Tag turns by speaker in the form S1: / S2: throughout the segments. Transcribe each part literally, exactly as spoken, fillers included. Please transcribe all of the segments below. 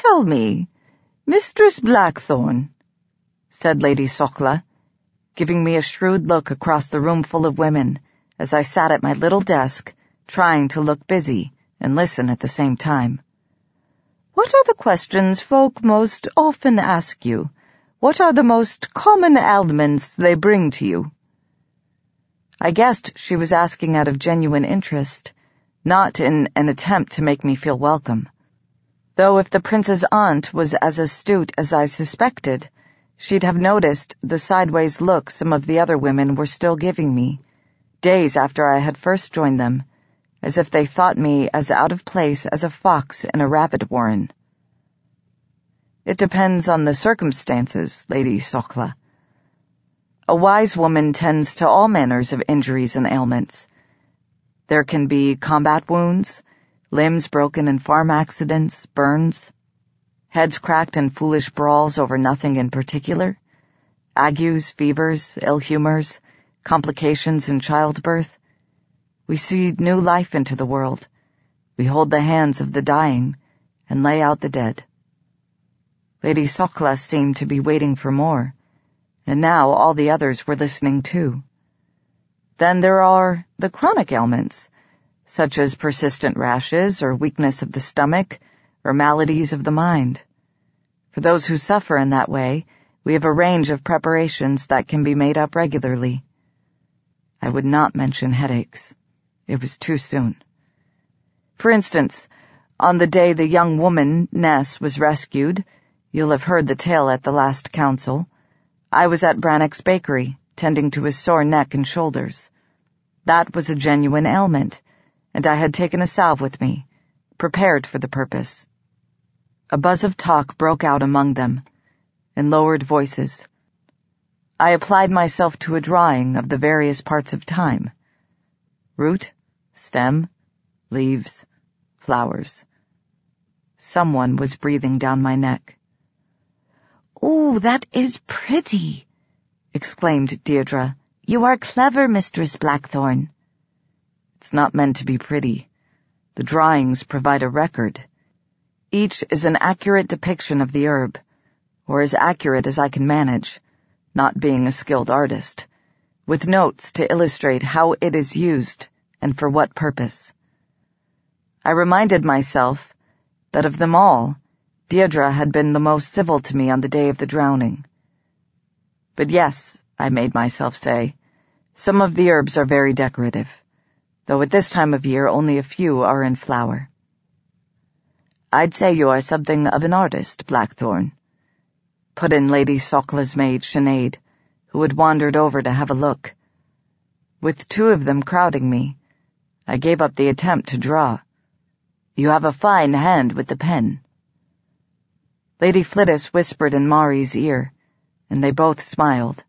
S1: tell me, Mistress Blackthorn," said Lady Sokla, giving me a shrewd look across the room full of women as I sat at my little desk, trying to look busy and listen at the same time. "What are the questions folk most often ask you? What are the most common ailments they bring to you?" I guessed she was asking out of genuine interest, not in an attempt to make me feel welcome. Though if the prince's aunt was as astute as I suspected, she'd have noticed the sideways look some of the other women were still giving me, days after I had first joined them, as if they thought me as out of place as a fox in a rabbit warren. "It depends on the circumstances, Lady Sokla. A wise woman tends to all manners of injuries and ailments. There can be combat wounds, limbs broken in farm accidents, burns, heads cracked in foolish brawls over nothing in particular, agues, fevers, ill humors, complications in childbirth. We see new life into the world. We hold the hands of the dying and lay out the dead." Lady Sokla seemed to be waiting for more, and now all the others were listening too. "Then there are the chronic ailments, such as persistent rashes or weakness of the stomach or maladies of the mind. For those who suffer in that way, we have a range of preparations that can be made up regularly." I would not mention headaches. It was too soon. For instance, on the day the young woman, Ness, was rescued, you'll have heard the tale at the last council, I was at Brannock's bakery, tending to his sore neck and shoulders. That was a genuine ailment, and I had taken a salve with me, prepared for the purpose. A buzz of talk broke out among them, in lowered voices. I applied myself to a drawing of the various parts of time. Root, stem, leaves, flowers. Someone was breathing down my neck.
S2: "Oh, that is pretty," exclaimed Deirdre. "You are clever, Mistress Blackthorn."
S1: "It's not meant to be pretty. The drawings provide a record. Each is an accurate depiction of the herb, or as accurate as I can manage, not being a skilled artist, with notes to illustrate how it is used and for what purpose." I reminded myself that of them all, Deirdre had been the most civil to me on the day of the drowning. But yes, I made myself say, some of the herbs are very decorative, though at this time of year only a few are in flower. "I'd say you are something of an artist, Blackthorn," put in Lady Sokla's maid, Sinead, who had wandered over to have a look. With two of them crowding me, I gave up the attempt to draw. "You have a fine hand with the pen." Lady Flittis whispered in Mari's ear, and they both smiled.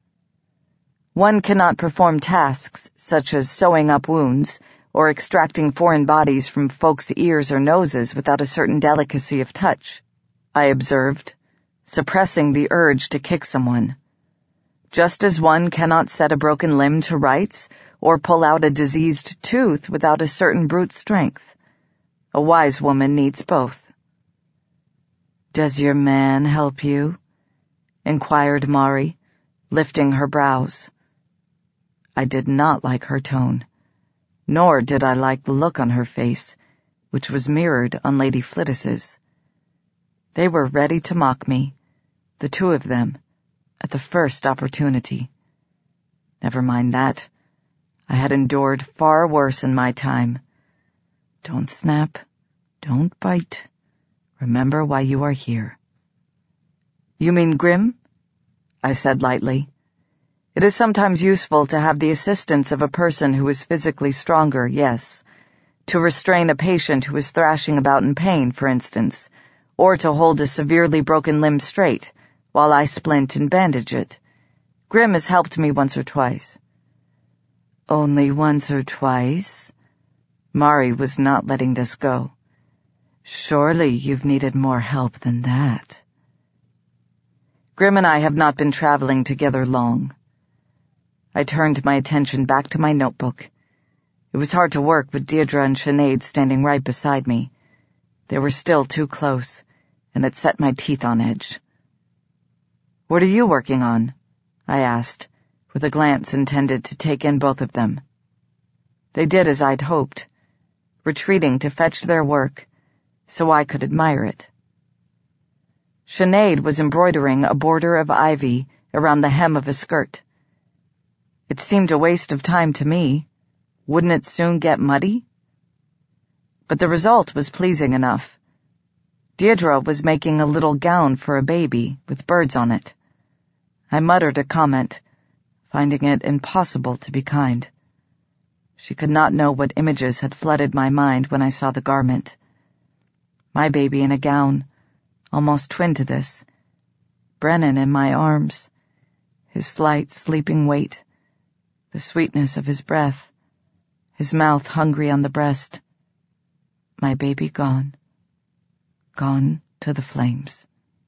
S1: "One cannot perform tasks such as sewing up wounds or extracting foreign bodies from folks' ears or noses without a certain delicacy of touch," I observed, suppressing the urge to kick someone. "Just as one cannot set a broken limb to rights or pull out a diseased tooth without a certain brute strength. A wise woman needs both." "Does your man help you?" inquired Mari, lifting her brows. I did not like her tone, nor did I like the look on her face, which was mirrored on Lady Flittis's. They were ready to mock me, the two of them, at the first opportunity. Never mind that. I had endured far worse in my time. Don't snap, don't bite. Remember why you are here. "You mean Grim?" I said lightly. "It is sometimes useful to have the assistance of a person who is physically stronger, yes, to restrain a patient who is thrashing about in pain, for instance, or to hold a severely broken limb straight while I splint and bandage it. Grim has helped me once or twice." "Only once or twice?" Mari was not letting this go. "Surely you've needed more help than that." "Grim and I have not been traveling together long." I turned my attention back to my notebook. It was hard to work with Deirdre and Sinead standing right beside me. They were still too close, and it set my teeth on edge. "What are you working on?" I asked, with a glance intended to take in both of them. They did as I'd hoped, retreating to fetch their work so I could admire it. Sinead was embroidering a border of ivy around the hem of a skirt. It seemed a waste of time to me. Wouldn't it soon get muddy? But the result was pleasing enough. Deirdre was making a little gown for a baby with birds on it. I muttered a comment, finding it impossible to be kind. She could not know what images had flooded my mind when I saw the garment. My baby in a gown, almost twin to this. Brennan in my arms, his slight, sleeping weight, the sweetness of his breath, his mouth hungry on the breast. My baby gone. Gone to the flames.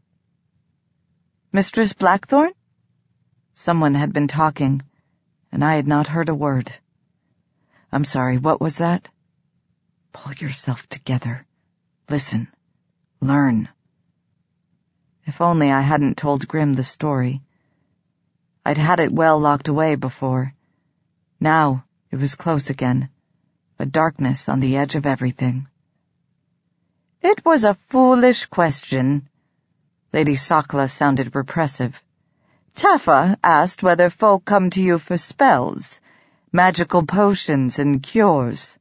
S1: "Mistress Blackthorn?" Someone had been talking, and I had not heard a word. "I'm sorry, what was that?" "Pull yourself together. Listen. Learn." If only I hadn't told Grim the story. I'd had it well locked away before. Now it was close again, a darkness on the edge of everything. "It was a foolish question." Lady Sokla sounded repressive. "Taffa asked whether folk come to you for spells, magical potions and cures."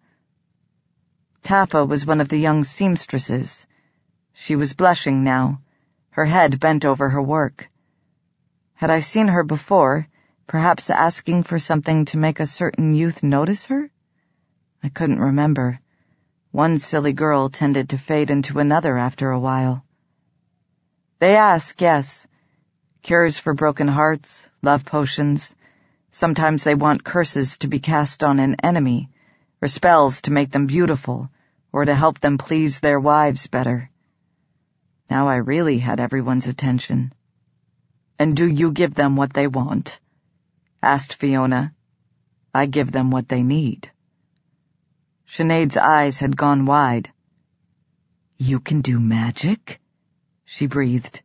S1: Taffa was one of the young seamstresses. She was blushing now, her head bent over her work. Had I seen her before, perhaps asking for something to make a certain youth notice her? I couldn't remember. One silly girl tended to fade into another after a while. "They ask, yes. Cures for broken hearts, love potions. Sometimes they want curses to be cast on an enemy, or spells to make them beautiful, or to help them please their wives better." Now I really had everyone's attention. "And do you give them what they want?" asked Fiona. "I give them what they need." Sinead's eyes had gone wide. "You can do magic?" she breathed.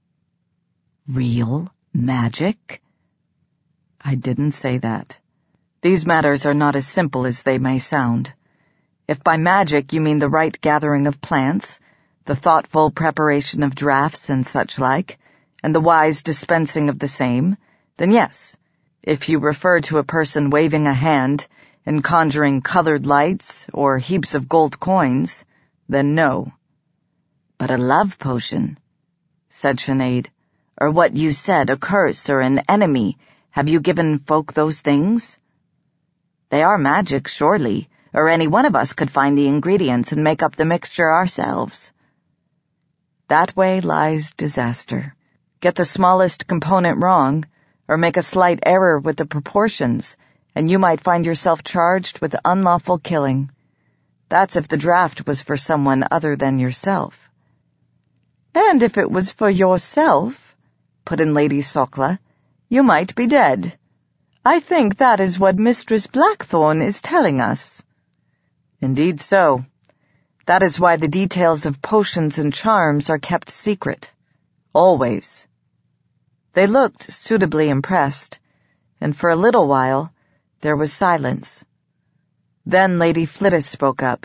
S1: "Real magic?" I didn't say that. These matters are not as simple as they may sound. If by magic you mean the right gathering of plants, the thoughtful preparation of draughts and such like, and the wise dispensing of the same, then yes. If you refer to a person waving a hand and conjuring colored lights or heaps of gold coins, then no. "But a love potion," said Sinead, "or what you said, a curse or an enemy, have you given folk those things?" "They are magic, surely, or any one of us could find the ingredients and make up the mixture ourselves." That way lies disaster. Get the smallest component wrong, or make a slight error with the proportions, and you might find yourself charged with unlawful killing. That's if the draft was for someone other than yourself. "And if it was for yourself," put in Lady Sokla, "you might be dead. I think that is what Mistress Blackthorn is telling us." "Indeed so. That is why the details of potions and charms are kept secret. Always." They looked suitably impressed, and for a little while there was silence. Then Lady Flittis spoke up.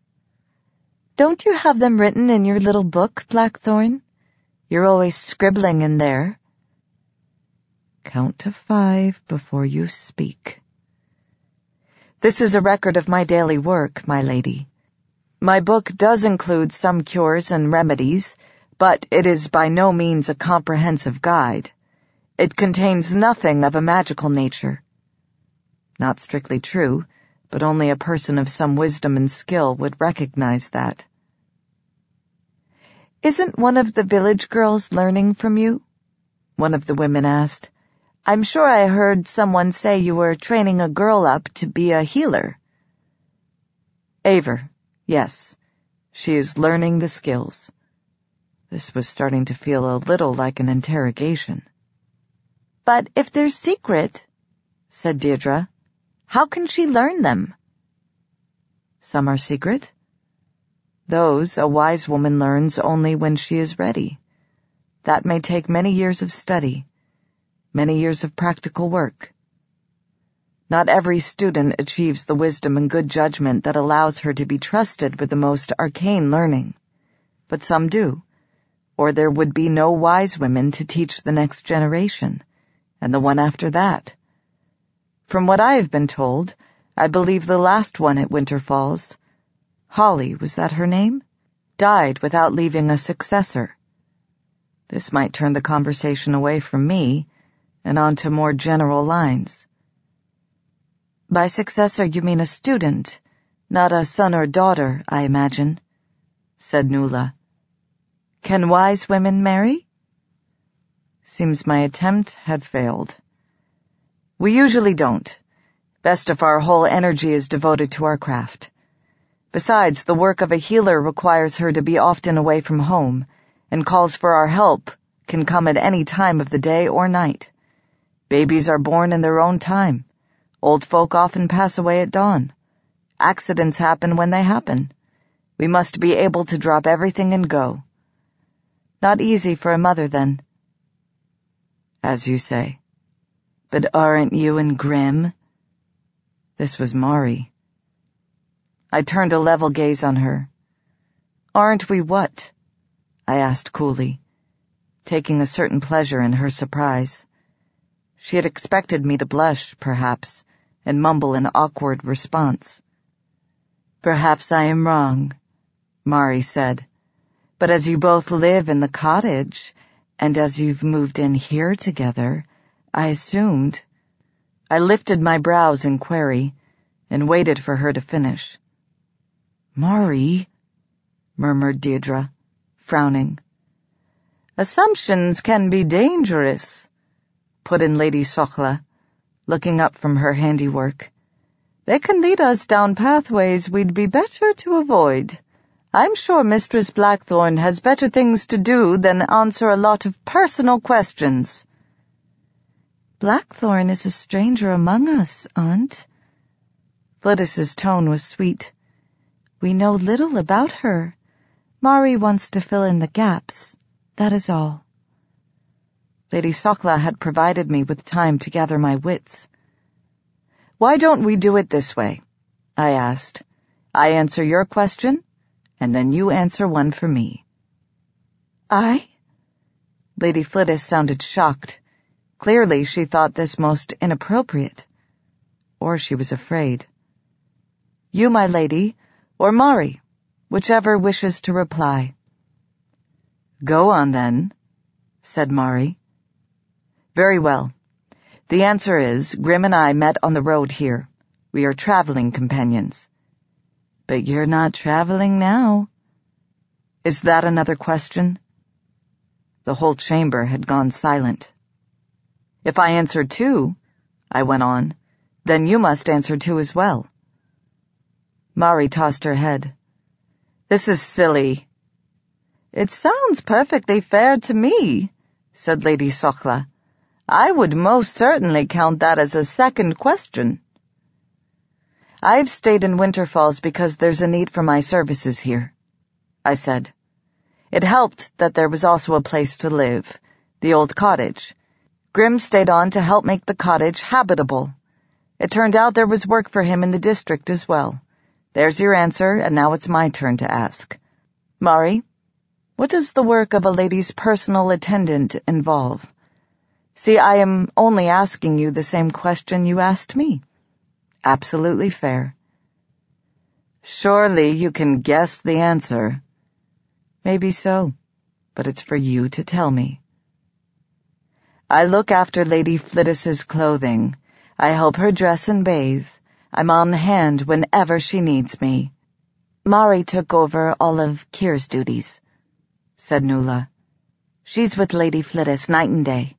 S1: "Don't you have them written in your little book, Blackthorn? You're always scribbling in there." "Count to five before you speak." "This is a record of my daily work, my lady. My book does include some cures and remedies, but it is by no means a comprehensive guide. It contains nothing of a magical nature." Not strictly true, but only a person of some wisdom and skill would recognize that. "Isn't one of the village girls learning from you?" one of the women asked. "I'm sure I heard someone say you were training a girl up to be a healer." "Aver, yes. She is learning the skills." This was starting to feel a little like an interrogation. "But if they're secret," said Deirdre, "how can she learn them?" "Some are secret. Those a wise woman learns only when she is ready. That may take many years of study, many years of practical work. Not every student achieves the wisdom and good judgment that allows her to be trusted with the most arcane learning, but some do, or there would be no wise women to teach the next generation, and the one after that. From what I have been told, I believe the last one at Winter Falls, Holly, was that her name? Died without leaving a successor. This might turn the conversation away from me and onto more general lines. By successor you mean a student, not a son or daughter, I imagine, said Nuala. Can wise women marry? Seems my attempt had failed. We usually don't. Best if our whole energy is devoted to our craft. Besides, the work of a healer requires her to be often away from home, and calls for our help can come at any time of the day or night. Babies are born in their own time. Old folk often pass away at dawn. Accidents happen when they happen. We must be able to drop everything and go. Not easy for a mother, then. As you say. But aren't you and Grim? This was Mari. I turned a level gaze on her. Aren't we what? I asked coolly, taking a certain pleasure in her surprise. She had expected me to blush, perhaps, and mumble an awkward response. Perhaps I am wrong, Mari said, but as you both live in the cottage, and as you've moved in here together, I assumed. I lifted my brows in query, and waited for her to finish. Mari, murmured Deirdre, frowning. Assumptions can be dangerous, put in Lady Sochla, looking up from her handiwork. They can lead us down pathways we'd be better to avoid. I'm sure Mistress Blackthorn has better things to do than answer a lot of personal questions. Blackthorn is a stranger among us, Aunt. Flittis's tone was sweet. We know little about her. Mari wants to fill in the gaps, that is all. Lady Sochla had provided me with time to gather my wits. Why don't we do it this way? I asked. I answer your question, and then you answer one for me. I? Lady Flittis sounded shocked. Clearly she thought this most inappropriate. Or she was afraid. You, my lady, or Mari, whichever wishes to reply. Go on, then, said Mari. Very well. The answer is, Grim and I met on the road here. We are traveling companions. But you're not traveling now. Is that another question? The whole chamber had gone silent. If I answer two, I went on, then you must answer two as well. Mari tossed her head. This is silly. It sounds perfectly fair to me, said Lady Sochla. I would most certainly count that as a second question. I've stayed in Winter Falls because there's a need for my services here, I said. It helped that there was also a place to live, the old cottage. Grim stayed on to help make the cottage habitable. It turned out there was work for him in the district as well. There's your answer, and now it's my turn to ask. Mari, what does the work of a lady's personal attendant involve? See, I am only asking you the same question you asked me. Absolutely fair. Surely you can guess the answer. Maybe so, but it's for you to tell me. I look after Lady Flittis's clothing. I help her dress and bathe. I'm on hand whenever she needs me. Mari took over all of Kyr's duties, said Nuala. She's with Lady Flittis night and day.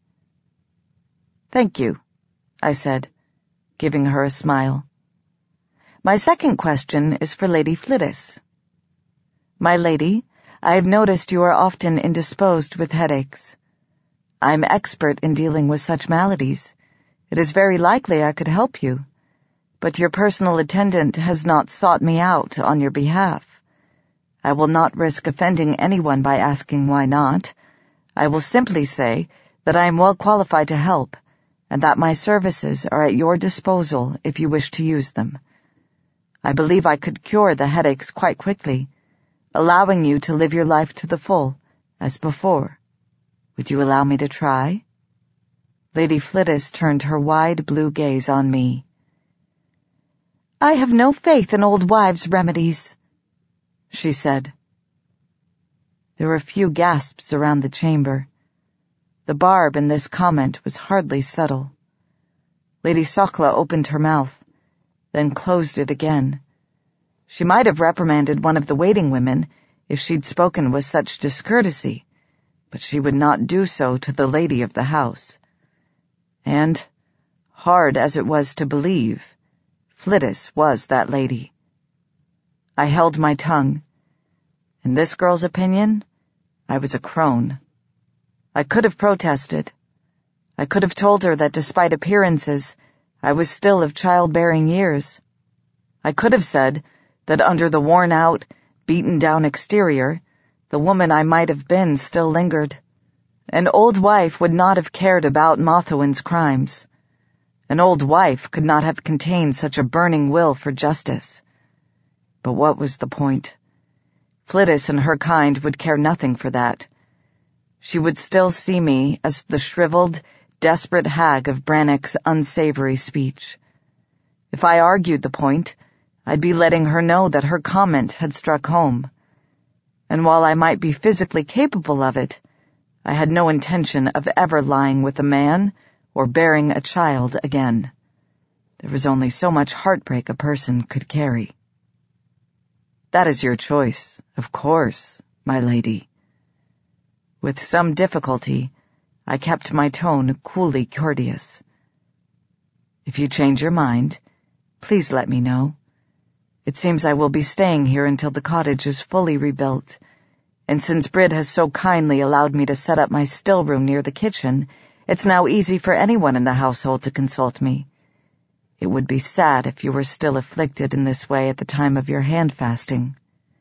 S1: Thank you, I said, giving her a smile. My second question is for Lady Flittis. My lady, I have noticed you are often indisposed with headaches. I am expert in dealing with such maladies. It is very likely I could help you, but your personal attendant has not sought me out on your behalf. I will not risk offending anyone by asking why not. I will simply say that I am well qualified to help, and that my services are at your disposal if you wish to use them. I believe I could cure the headaches quite quickly, allowing you to live your life to the full, as before. Would you allow me to try?" Lady Flittis turned her wide blue gaze on me. "I have no faith in old wives' remedies," she said. There were a few gasps around the chamber. The barb in this comment was hardly subtle. Lady Sokla opened her mouth, then closed it again. She might have reprimanded one of the waiting women if she'd spoken with such discourtesy, but she would not do so to the lady of the house. And, hard as it was to believe, Flittis was that lady. I held my tongue. In this girl's opinion, I was a crone. I could have protested. I could have told her that despite appearances, I was still of childbearing years. I could have said that under the worn-out, beaten-down exterior, the woman I might have been still lingered. An old wife would not have cared about Mothawin's crimes. An old wife could not have contained such a burning will for justice. But what was the point? Flittis and her kind would care nothing for that. She would still see me as the shriveled, desperate hag of Brannock's unsavory speech. If I argued the point, I'd be letting her know that her comment had struck home. And while I might be physically capable of it, I had no intention of ever lying with a man or bearing a child again. There was only so much heartbreak a person could carry. "That is your choice, of course, my lady." With some difficulty, I kept my tone coolly courteous. "If you change your mind, please let me know. It seems I will be staying here until the cottage is fully rebuilt, and since Brid has so kindly allowed me to set up my still room near the kitchen, it's now easy for anyone in the household to consult me. It would be sad if you were still afflicted in this way at the time of your hand fasting."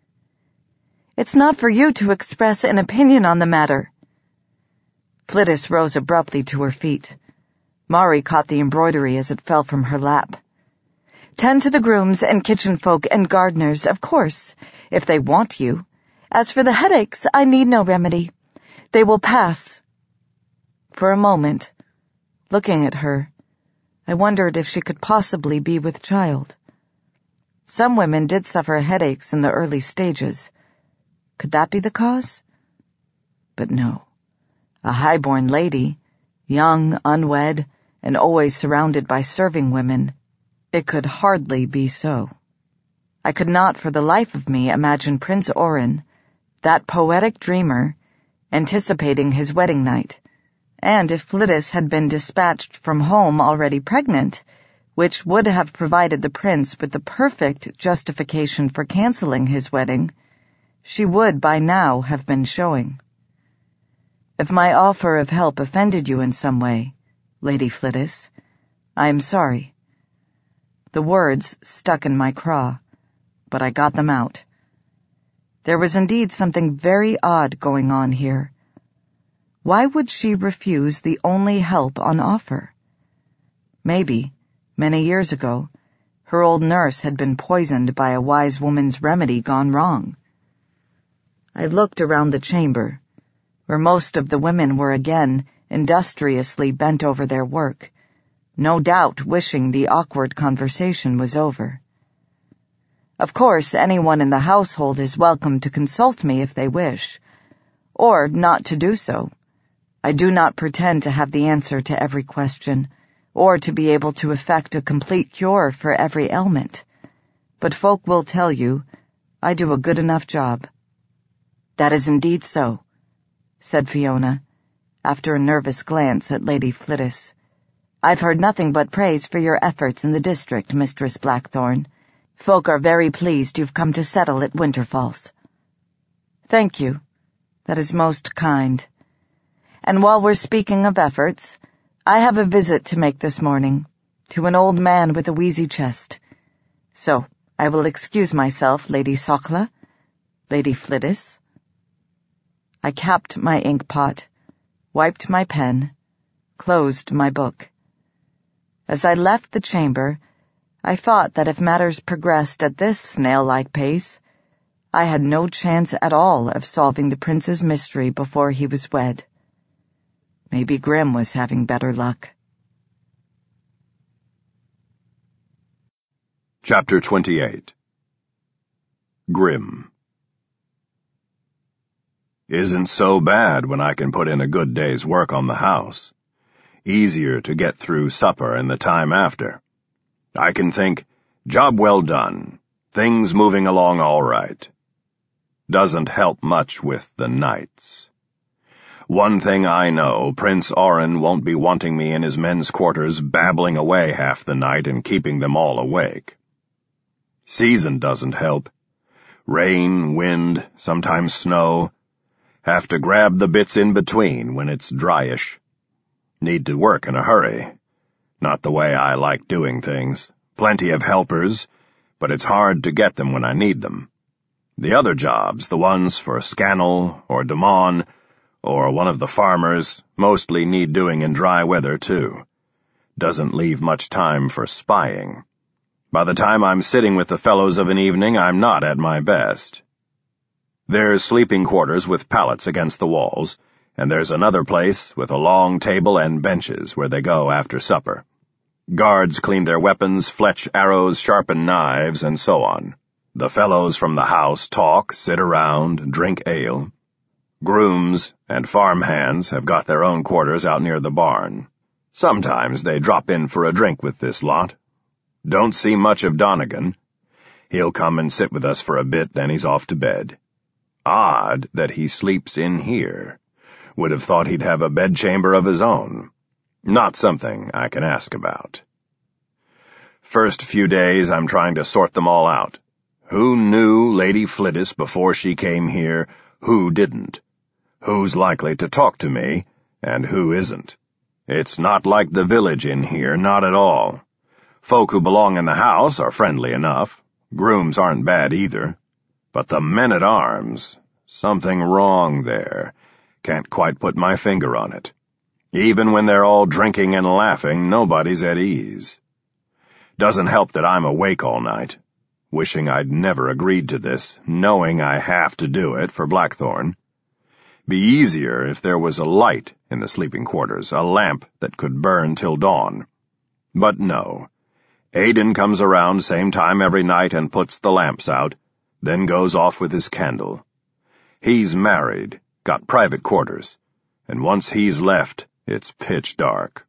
S1: "It's not for you to express an opinion on the matter." Flittis rose abruptly to her feet. Mari caught the embroidery as it fell from her lap. "Tend to the grooms and kitchen folk and gardeners, of course, if they want you. As for the headaches, I need no remedy. They will pass." For a moment, looking at her, I wondered if she could possibly be with child. Some women did suffer headaches in the early stages. Could that be the cause? But no. A high-born lady, young, unwed, and always surrounded by serving women, it could hardly be so. I could not for the life of me imagine Prince Orin, that poetic dreamer, anticipating his wedding night, and if Flittis had been dispatched from home already pregnant, which would have provided the prince with the perfect justification for canceling his wedding, she would by now have been showing. If my offer of help offended you in some way, Lady Flittis, I am sorry. The words stuck in my craw, but I got them out. There was indeed something very odd going on here. Why would she refuse the only help on offer? Maybe, many years ago, her old nurse had been poisoned by a wise woman's remedy gone wrong. I looked around the chamber, where most of the women were again industriously bent over their work, no doubt wishing the awkward conversation was over. Of course, anyone in the household is welcome to consult me if they wish, or not to do so. I do not pretend to have the answer to every question, or to be able to effect a complete cure for every ailment. But folk will tell you, I do a good enough job. "That is indeed so," said Fiona, after a nervous glance at Lady Flittis. "I've heard nothing but praise for your efforts in the district, Mistress Blackthorn. Folk are very pleased you've come to settle at Winterfalls." "Thank you. That is most kind. And while we're speaking of efforts, I have a visit to make this morning, to an old man with a wheezy chest. So, I will excuse myself, Lady Sokla. Lady Flittis. I capped my inkpot, wiped my pen, closed my book. As I left the chamber, I thought that if matters progressed at this snail-like pace, I had no chance at all of solving the prince's mystery before he was wed. Maybe Grim was having better luck.
S3: Chapter twenty-eight. Grim. Isn't so bad when I can put in a good day's work on the house. Easier to get through supper and the time after. I can think, job well done, things moving along all right. Doesn't help much with the nights. One thing I know, Prince Orin won't be wanting me in his men's quarters babbling away half the night and keeping them all awake. Season doesn't help. Rain, wind, sometimes snow. Have to grab the bits in between when it's dryish. Need to work in a hurry. Not the way I like doing things. Plenty of helpers, but it's hard to get them when I need them. The other jobs, the ones for Scannell or Damon or one of the farmers, mostly need doing in dry weather too. Doesn't leave much time for spying. By the time I'm sitting with the fellows of an evening, I'm not at my best. There's sleeping quarters with pallets against the walls, and there's another place with a long table and benches where they go after supper. Guards clean their weapons, fletch arrows, sharpen knives, and so on. The fellows from the house talk, sit around, drink ale. Grooms and farm hands have got their own quarters out near the barn. Sometimes they drop in for a drink with this lot. Don't see much of Donegan. He'll come and sit with us for a bit, then he's off to bed. Odd that he sleeps in here. Would have thought he'd have a bedchamber of his own. Not something I can ask about. First few days I'm trying to sort them all out. Who knew Lady Flittis before she came here, who didn't? Who's likely to talk to me, and who isn't? It's not like the village in here, not at all. Folk who belong in the house are friendly enough. Grooms aren't bad either. But the men-at-arms, something wrong there. Can't quite put my finger on it. Even when they're all drinking and laughing, nobody's at ease. Doesn't help that I'm awake all night, wishing I'd never agreed to this, knowing I have to do it for Blackthorn. Be easier if there was a light in the sleeping quarters, a lamp that could burn till dawn. But no. Aidan comes around same time every night and puts the lamps out, then goes off with his candle. He's married, got private quarters, and once he's left, it's pitch dark.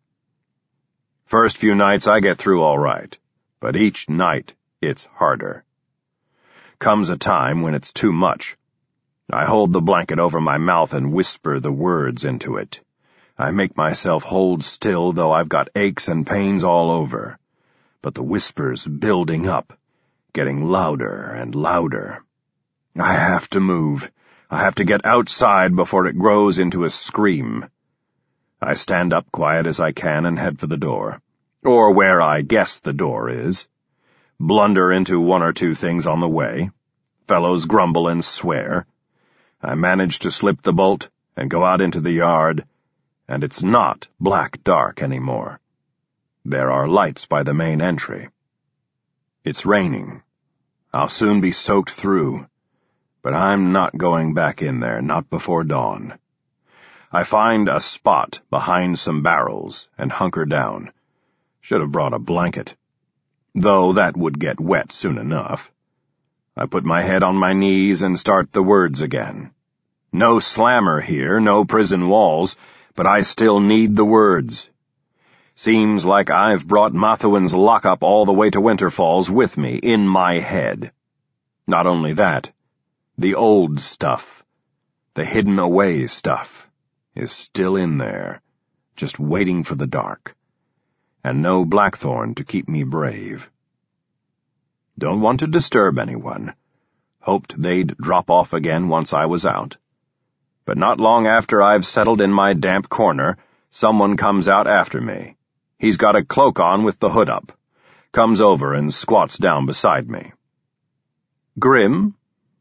S3: First few nights I get through all right, but each night it's harder. Comes a time when it's too much. I hold the blanket over my mouth and whisper the words into it. I make myself hold still, though I've got aches and pains all over. But the whisper's building up, getting louder and louder. I have to move. I have to get outside before it grows into a scream. I stand up quiet as I can and head for the door, or where I guess the door is. Blunder into one or two things on the way. Fellows grumble and swear. I manage to slip the bolt and go out into the yard, and it's not black dark anymore. There are lights by the main entry. It's raining. I'll soon be soaked through, but I'm not going back in there, not before dawn. I find a spot behind some barrels and hunker down. Should have brought a blanket, though that would get wet soon enough. I put my head on my knees and start the words again. No slammer here, no prison walls, but I still need the words. Seems like I've brought Mathuan's lockup all the way to Winterfalls with me, in my head. Not only that, the old stuff, the hidden-away stuff, is still in there, just waiting for the dark, and no Blackthorn to keep me brave. Don't want to disturb anyone. Hoped they'd drop off again once I was out. But not long after I've settled in my damp corner, someone comes out after me. He's got a cloak on with the hood up, comes over and squats down beside me. Grim?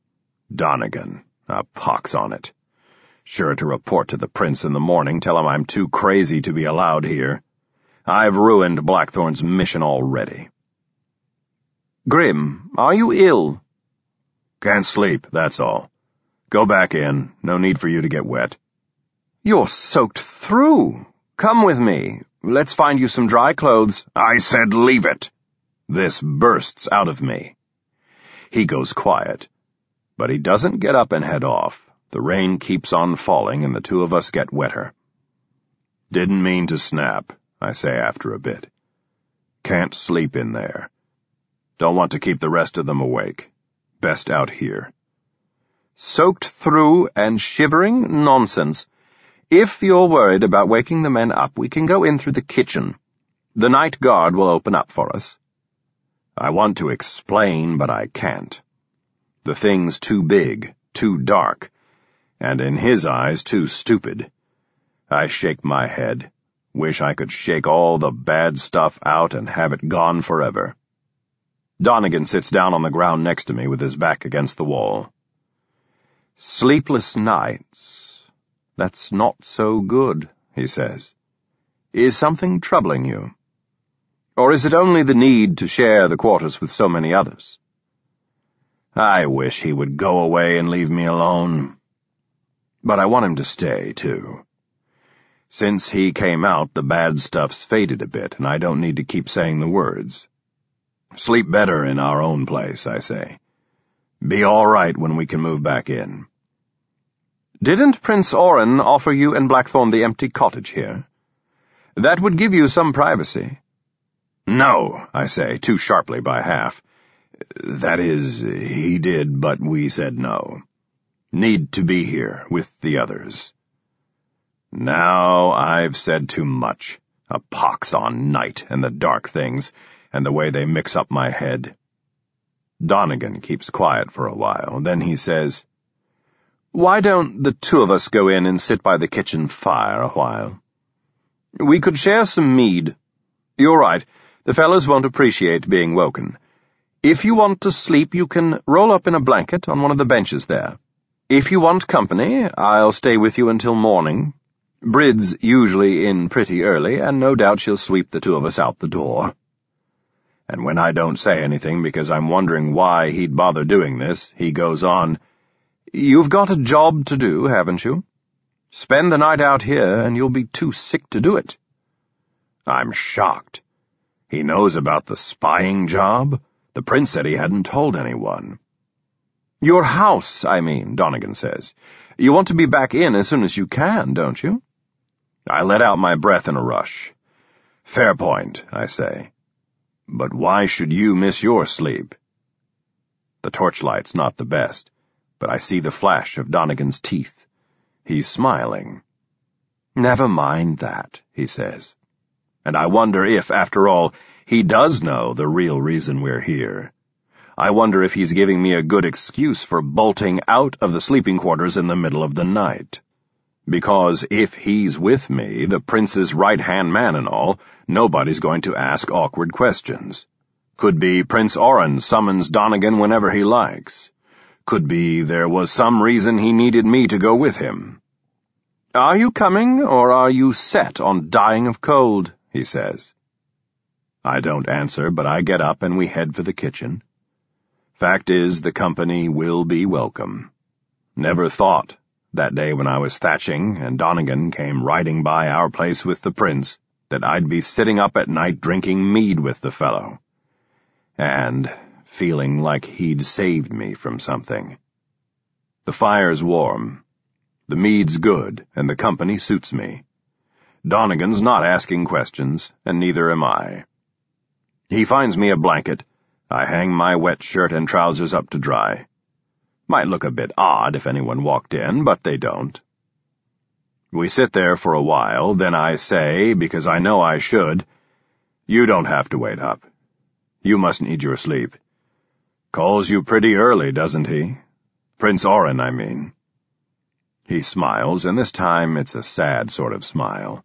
S3: Donegan, a pox on it. Sure to report to the prince in the morning, tell him I'm too crazy to be allowed here. I've ruined Blackthorn's mission already.
S4: Grim, are you ill?
S3: Can't sleep, that's all. Go back in. No need for you to get wet.
S4: You're soaked through. Come with me. Let's find you some dry clothes.
S3: I said leave it. This bursts out of me. He goes quiet, but he doesn't get up and head off. The rain keeps on falling and the two of us get wetter. Didn't mean to snap, I say after a bit. Can't sleep in there. Don't want to keep the rest of them awake. Best out here.
S4: Soaked through and shivering? Nonsense. If you're worried about waking the men up, we can go in through the kitchen. The night guard will open up for us.
S3: I want to explain, but I can't. The thing's too big, too dark, and in his eyes too stupid. I shake my head, wish I could shake all the bad stuff out and have it gone forever. Donegan sits down on the ground next to me with his back against the wall.
S4: Sleepless nights. That's not so good, he says. Is something troubling you? Or is it only the need to share the quarters with so many others?
S3: I wish he would go away and leave me alone. But I want him to stay, too. Since he came out, the bad stuff's faded a bit, and I don't need to keep saying the words. Sleep better in our own place, I say. Be all right when we can move back in.
S4: Didn't Prince Oren offer you and Blackthorn the empty cottage here? That would give you some privacy.
S3: No, I say, too sharply by half. That is, he did, but we said no. Need to be here with the others. Now I've said too much. A pox on night and the dark things, and the way they mix up my head. Donegan keeps quiet for a while, then he says,
S4: Why don't the two of us go in and sit by the kitchen fire a while? We could share some mead. You're right, the fellows won't appreciate being woken. If you want to sleep, you can roll up in a blanket on one of the benches there. If you want company, I'll stay with you until morning. Brid's usually in pretty early, and no doubt she'll sweep the two of us out the door. And when I don't say anything because I'm wondering why he'd bother doing this, he goes on, You've got a job to do, haven't you? Spend the night out here, and you'll be too sick to do it. I'm shocked. He knows about the spying job? The prince said he hadn't told anyone. Your house, I mean, Donegan says. You want to be back in as soon as you can, don't you? I let out my breath in a rush. Fair point, I say. But why should you miss your sleep? The torchlight's not the best, but I see the flash of Donegan's teeth. He's smiling. Never mind that, he says. And I wonder if, after all, he does know the real reason we're here. I wonder if he's giving me a good excuse for bolting out of the sleeping quarters in the middle of the night. Because if he's with me, the prince's right-hand man and all, nobody's going to ask awkward questions. Could be Prince Oren summons Donegan whenever he likes. Could be there was some reason he needed me to go with him. Are you coming, or are you set on dying of cold? He says. I don't answer, but I get up and we head for the kitchen. Fact is, the company will be welcome. Never thought, that day when I was thatching and Donegan came riding by our place with the prince, that I'd be sitting up at night drinking mead with the fellow. And feeling like he'd saved me from something. The fire's warm. The mead's good, and the company suits me. Donegan's not asking questions, and neither am I. He finds me a blanket. I hang my wet shirt and trousers up to dry. Might look a bit odd if anyone walked in, but they don't. We sit there for a while, then I say, because I know I should, You don't have to wait up. You must need your sleep. Calls you pretty early, doesn't he? Prince Oren, I mean. He smiles, and this time it's a sad sort of smile.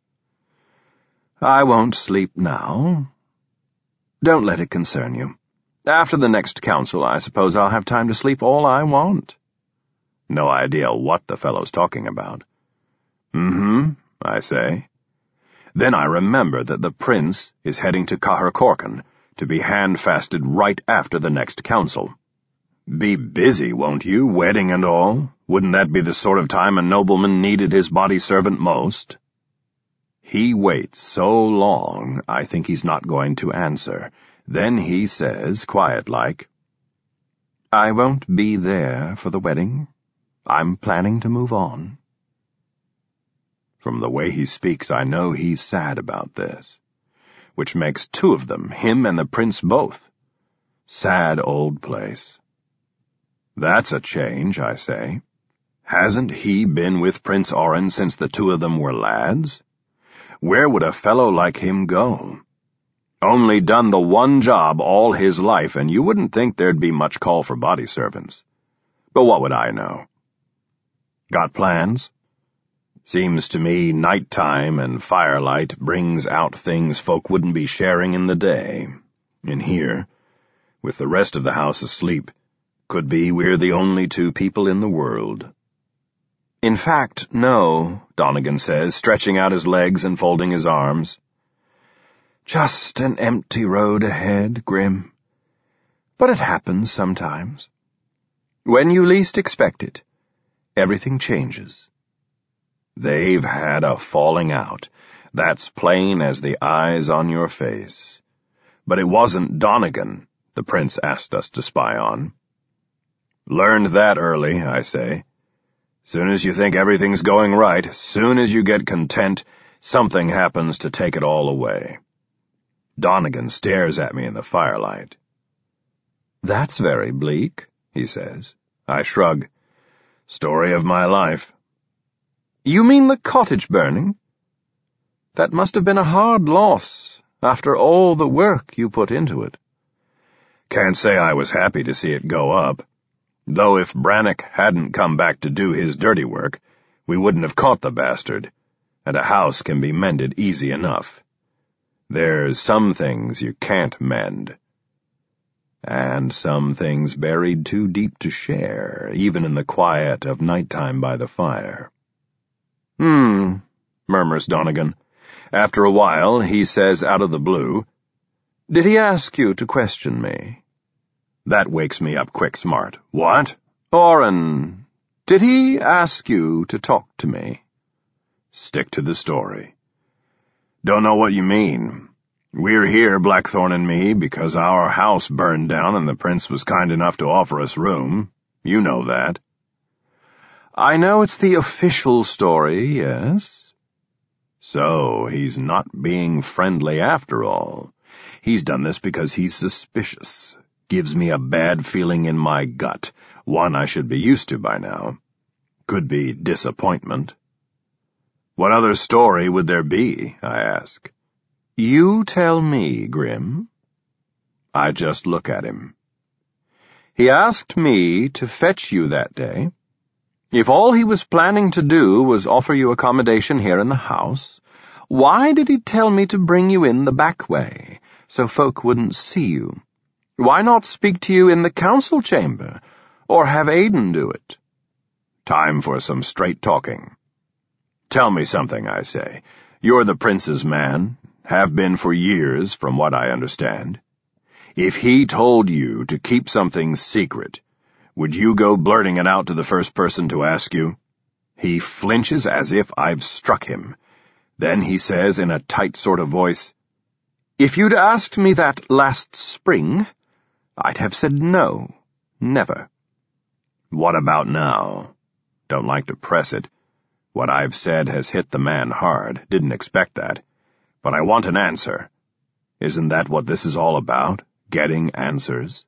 S4: I won't sleep now. Don't let it concern you. After the next council, I suppose I'll have time to sleep all I want.
S3: No idea what the fellow's talking about. Mm-hmm, I say. Then I remember that the prince is heading to Cahercorcan to be hand-fasted right after the next council. Be busy, won't you, wedding and all? Wouldn't that be the sort of time a nobleman needed his body servant most? He waits so long, I think he's not going to answer. Then he says, quiet-like, I won't be there for the wedding. I'm planning to move on. From the way he speaks, I know he's sad about this, which makes two of them, him and the prince both. Sad old place. That's a change, I say. Hasn't he been with Prince Orin since the two of them were lads? Where would a fellow like him go? Only done the one job all his life, and you wouldn't think there'd be much call for body servants. But what would I know? Got plans? Seems to me nighttime and firelight brings out things folk wouldn't be sharing in the day. In here, with the rest of the house asleep, could be we're the only two people in the world. In fact, no, Donegan says, stretching out his legs and folding his arms. Just an empty road ahead, Grim. But it happens sometimes. When you least expect it, everything changes. They've had a falling out. That's plain as the eyes on your face. But it wasn't Donegan the prince asked us to spy on. Learned that early, I say. Soon as you think everything's going right, soon as you get content, something happens to take it all away. Donegan stares at me in the firelight. That's very bleak, he says. I shrug. Story of my life. You mean the cottage burning? That must have been a hard loss, after all the work you put into it. Can't say I was happy to see it go up. Though if Brannock hadn't come back to do his dirty work, we wouldn't have caught the bastard, and a house can be mended easy enough. There's some things you can't mend. And some things buried too deep to share, even in the quiet of nighttime by the fire. Hmm, murmurs Donegan. After a while, he says out of the blue, Did he ask you to question me? That wakes me up quick smart. What? Orin, did he ask you to talk to me? Stick to the story. Don't know what you mean. We're here, Blackthorn and me, because our house burned down and the prince was kind enough to offer us room. You know that. I know it's the official story, yes. So he's not being friendly after all. He's done this because he's suspicious. Gives me a bad feeling in my gut, one I should be used to by now. Could be disappointment. What other story would there be, I ask. You tell me, Grim. I just look at him. He asked me to fetch you that day. If all he was planning to do was offer you accommodation here in the house, why did he tell me to bring you in the back way, so folk wouldn't see you? Why not speak to you in the council chamber, or have Aidan do it? Time for some straight talking. Tell me something, I say. You're the prince's man, have been for years, from what I understand. If he told you to keep something secret, would you go blurting it out to the first person to ask you? He flinches as if I've struck him. Then he says in a tight sort of voice, If you'd asked me that last spring, I'd have said no, never. What about now? Don't like to press it. What I've said has hit the man hard, didn't expect that. But I want an answer. Isn't that what this is all about, getting answers?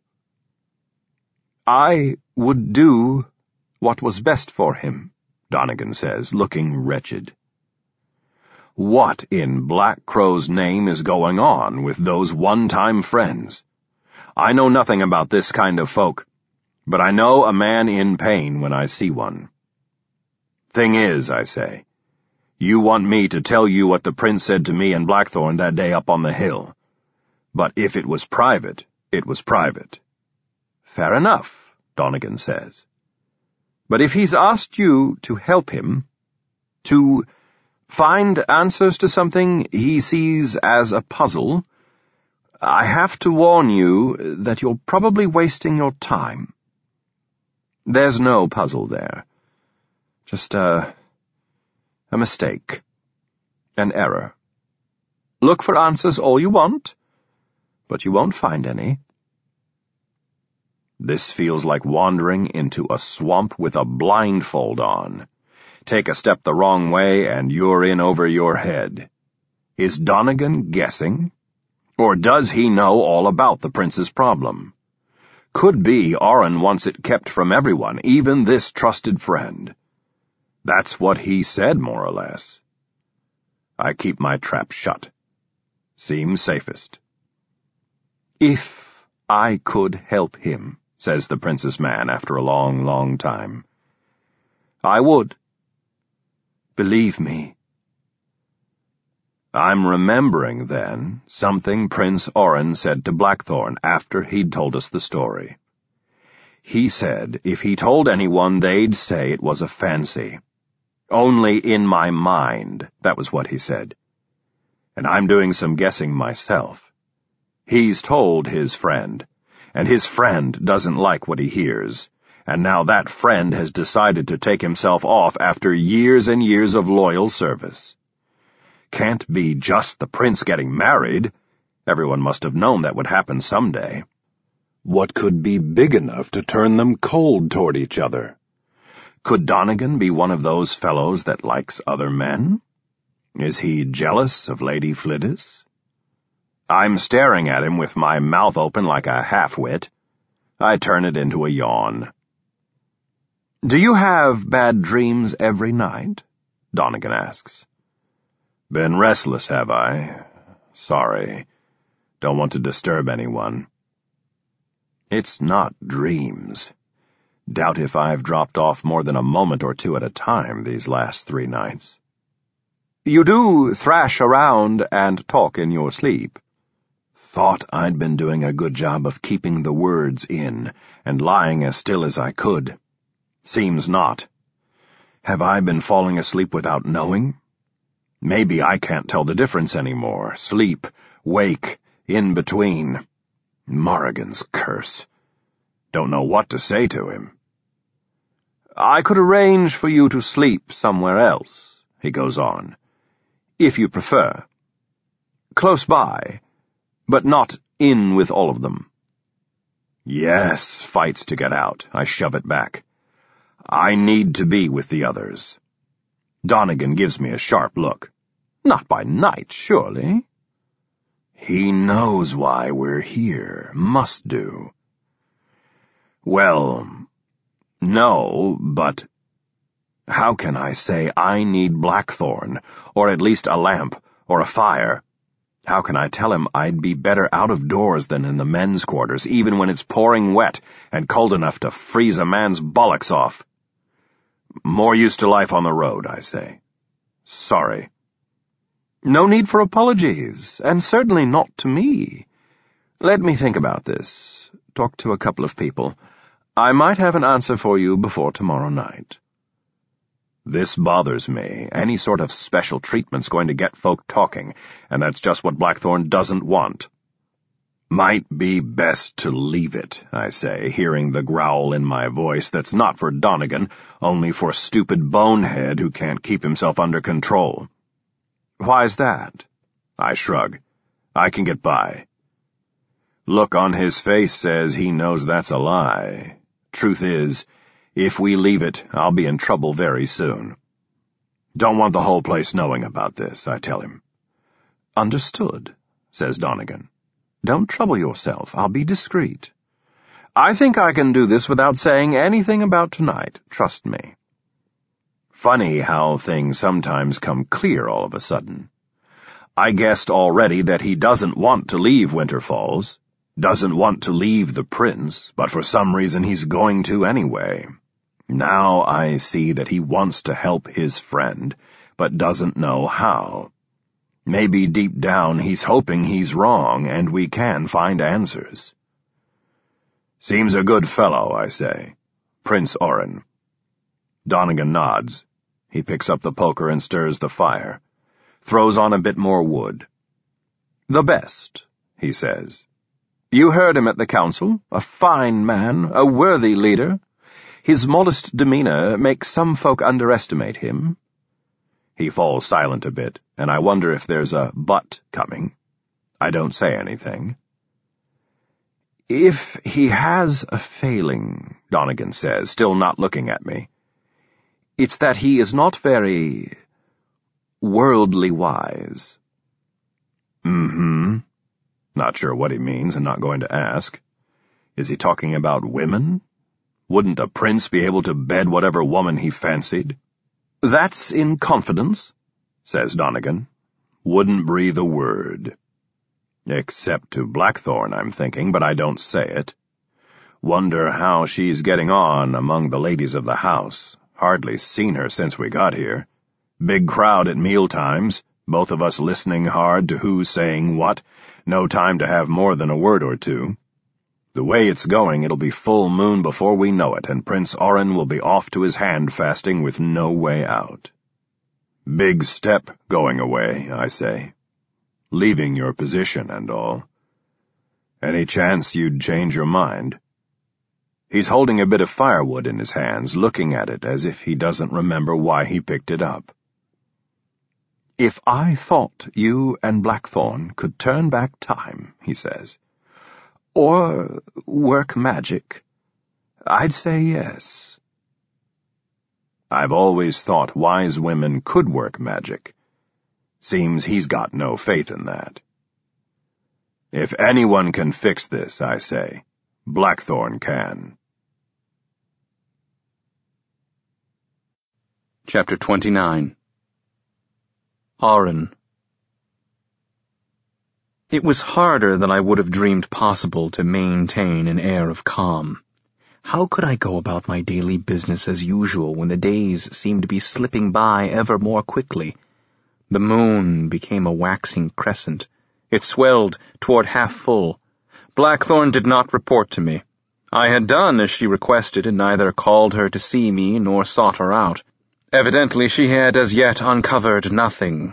S3: I would do what was best for him, Donegan says, looking wretched. What in Black Crow's name is going on with those one-time friends? I know nothing about this kind of folk, but I know a man in pain when I see one. Thing is, I say, you want me to tell you what the prince said to me and Blackthorn that day up on the hill. But if it was private, it was private. Fair enough, Donegan says.
S4: But if he's asked you to help him, to find answers to something he sees as a puzzle, I have to warn you that you're probably wasting your time. There's no puzzle there. Just a, a mistake. An error. Look for answers all you want, but you won't find any. This feels like wandering into a swamp with a blindfold on. Take a step the wrong way and you're in over your head. Is Donegan guessing? Or does he know all about the prince's problem? Could be Oren wants it kept from everyone, even this trusted friend. That's what he said, more or less. I keep my trap shut. Seems safest. If I could help him, says the prince's man after a long, long time, I would. Believe me. I'm remembering, then, something Prince Oren said to Blackthorn after he'd told us the story. He said if he told anyone, they'd say it was a fancy. Only in my mind, that was what he said. And I'm doing some guessing myself. He's told his friend, and his friend doesn't like what he hears, and now that friend has decided to take himself off after years and years of loyal service. Can't be just the prince getting married. Everyone must have known that would happen someday. What could be big enough to turn them cold toward each other? Could Donegan be one of those fellows that likes other men? Is he jealous of Lady Flidis? I'm staring at him with my mouth open like a half-wit. I turn it into a yawn. Do you have bad dreams every night? Donegan asks. Been restless, have I? Sorry. Don't want to disturb anyone. It's not dreams. Doubt if I've dropped off more than a moment or two at a time these last three nights. You do thrash around and talk in your sleep. Thought I'd been doing a good job of keeping the words in and lying as still as I could. Seems not. Have I been falling asleep without knowing? Maybe I can't tell the difference anymore. Sleep, wake, in between. Morrigan's curse. Don't know what to say to him. I could arrange for you to sleep somewhere else, he goes on, if you prefer. Close by, but not in with all of them. Yes, fights to get out. I shove it back. I need to be with the others. Donegan gives me a sharp look. Not by night, surely. He knows why we're here. Must do. Well, no, but how can I say I need Blackthorn, or at least a lamp, or a fire? How can I tell him I'd be better out of doors than in the men's quarters, even when it's pouring wet and cold enough to freeze a man's bollocks off? More used to life on the road, I say. Sorry. No need for apologies, and certainly not to me. Let me think about this. Talk to a couple of people. I might have an answer for you before tomorrow night. This bothers me. Any sort of special treatment's going to get folk talking, and that's just what Blackthorn doesn't want. Might be best to leave it, I say, hearing the growl in my voice that's not for Donegan, only for stupid bonehead who can't keep himself under control. Why's that? I shrug. I can get by. Look on his face says he knows that's a lie. Truth is, if we leave it, I'll be in trouble very soon. Don't want the whole place knowing about this, I tell him. Understood, says Donegan. Don't trouble yourself. I'll be discreet. I think I can do this without saying anything about tonight. Trust me. Funny how things sometimes come clear all of a sudden. I guessed already that he doesn't want to leave Winter Falls, doesn't want to leave the prince, but for some reason he's going to anyway. Now I see that he wants to help his friend, but doesn't know how. Maybe deep down he's hoping he's wrong and we can find answers. Seems a good fellow, I say. Prince Oren.
S3: Donegan nods. He picks up the poker and stirs the fire. Throws on a bit more wood. "The best," he says. "You heard him at the council. A fine man, a worthy leader. His modest demeanor makes some folk underestimate him." He falls silent a bit, and I wonder if there's a but coming. I don't say anything. "If he has a failing," Donegan says, still not looking at me, "it's that he is not very worldly wise." Mm-hmm. Not sure what he means and not going to ask. Is he talking about women? Wouldn't a prince be able to bed whatever woman he fancied? "That's in confidence," says Donegan. Wouldn't breathe a word. Except to Blackthorn, I'm thinking, but I don't say it. Wonder how she's getting on among the ladies of the house. Hardly seen her since we got here. Big crowd at meal times, both of us listening hard to who's saying what, no time to have more than a word or two. The way it's going, it'll be full moon before we know it, and Prince Orin will be off to his hand fasting with no way out. Big step going away, I say. Leaving your position and all. Any chance you'd change your mind? He's holding a bit of firewood in his hands, looking at it as if he doesn't remember why he picked it up. "If I thought you and Blackthorn could turn back time," he says, "or work magic, I'd say yes." I've always thought wise women could work magic. Seems he's got no faith in that. If anyone can fix this, I say, Blackthorn can.
S5: Chapter twenty-nine. Orin. It was harder than I would have dreamed possible to maintain an air of calm. How could I go about my daily business as usual when the days seemed to be slipping by ever more quickly? The moon became a waxing crescent. It swelled toward half full. Blackthorn did not report to me. I had done as she requested and neither called her to see me nor sought her out. Evidently she had as yet uncovered nothing.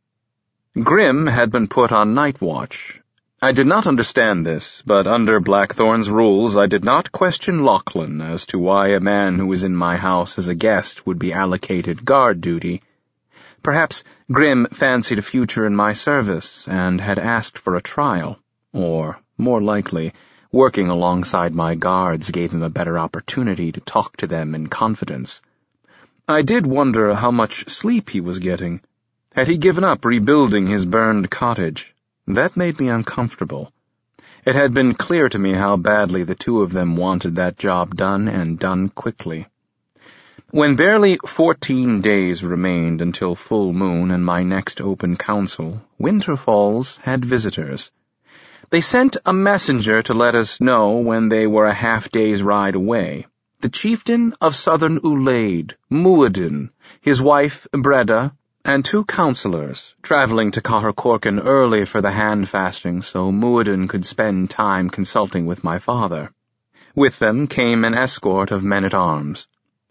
S5: Grim had been put on night watch. I did not understand this, but under Blackthorn's rules I did not question Lachlan as to why a man who was in my house as a guest would be allocated guard duty. Perhaps Grim fancied a future in my service and had asked for a trial, or, more likely, working alongside my guards gave him a better opportunity to talk to them in confidence. I did wonder how much sleep he was getting. Had he given up rebuilding his burned cottage? That made me uncomfortable. It had been clear to me how badly the two of them wanted that job done, and done quickly. When barely fourteen days remained until full moon and my next open council, Winter Falls had visitors. They sent a messenger to let us know when they were a half-day's ride away. The chieftain of southern Ulaid, Muad'Din, his wife Breda, and two counselors, traveling to Cahercorcan early for the hand-fasting so Muad'Din could spend time consulting with my father. With them came an escort of men-at-arms.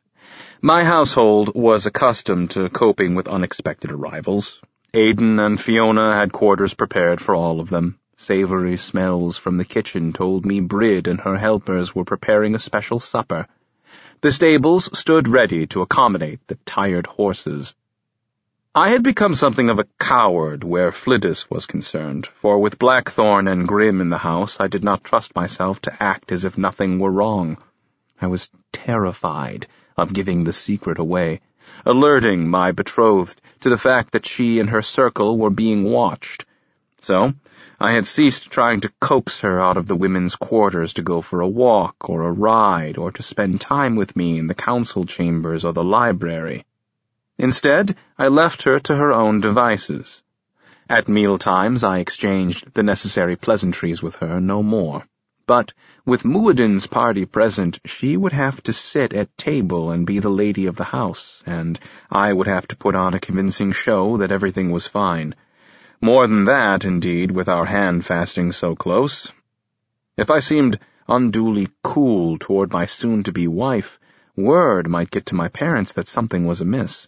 S5: My household was accustomed to coping with unexpected arrivals. Aidan and Fiona had quarters prepared for all of them. Savory smells from the kitchen told me Brid and her helpers were preparing a special supper. The stables stood ready to accommodate the tired horses. I had become something of a coward where Flidis was concerned, for with Blackthorn and Grim in the house I did not trust myself to act as if nothing were wrong. I was terrified of giving the secret away, alerting my betrothed to the fact that she and her circle were being watched. So I had ceased trying to coax her out of the women's quarters to go for a walk or a ride or to spend time with me in the council chambers or the library. Instead, I left her to her own devices. At meal times I exchanged the necessary pleasantries with her no more. But with Muad'Din's party present, she would have to sit at table and be the lady of the house, and I would have to put on a convincing show that everything was fine. More than that, indeed, with our hand-fasting so close. If I seemed unduly cool toward my soon-to-be wife, Word might get to my parents that something was amiss.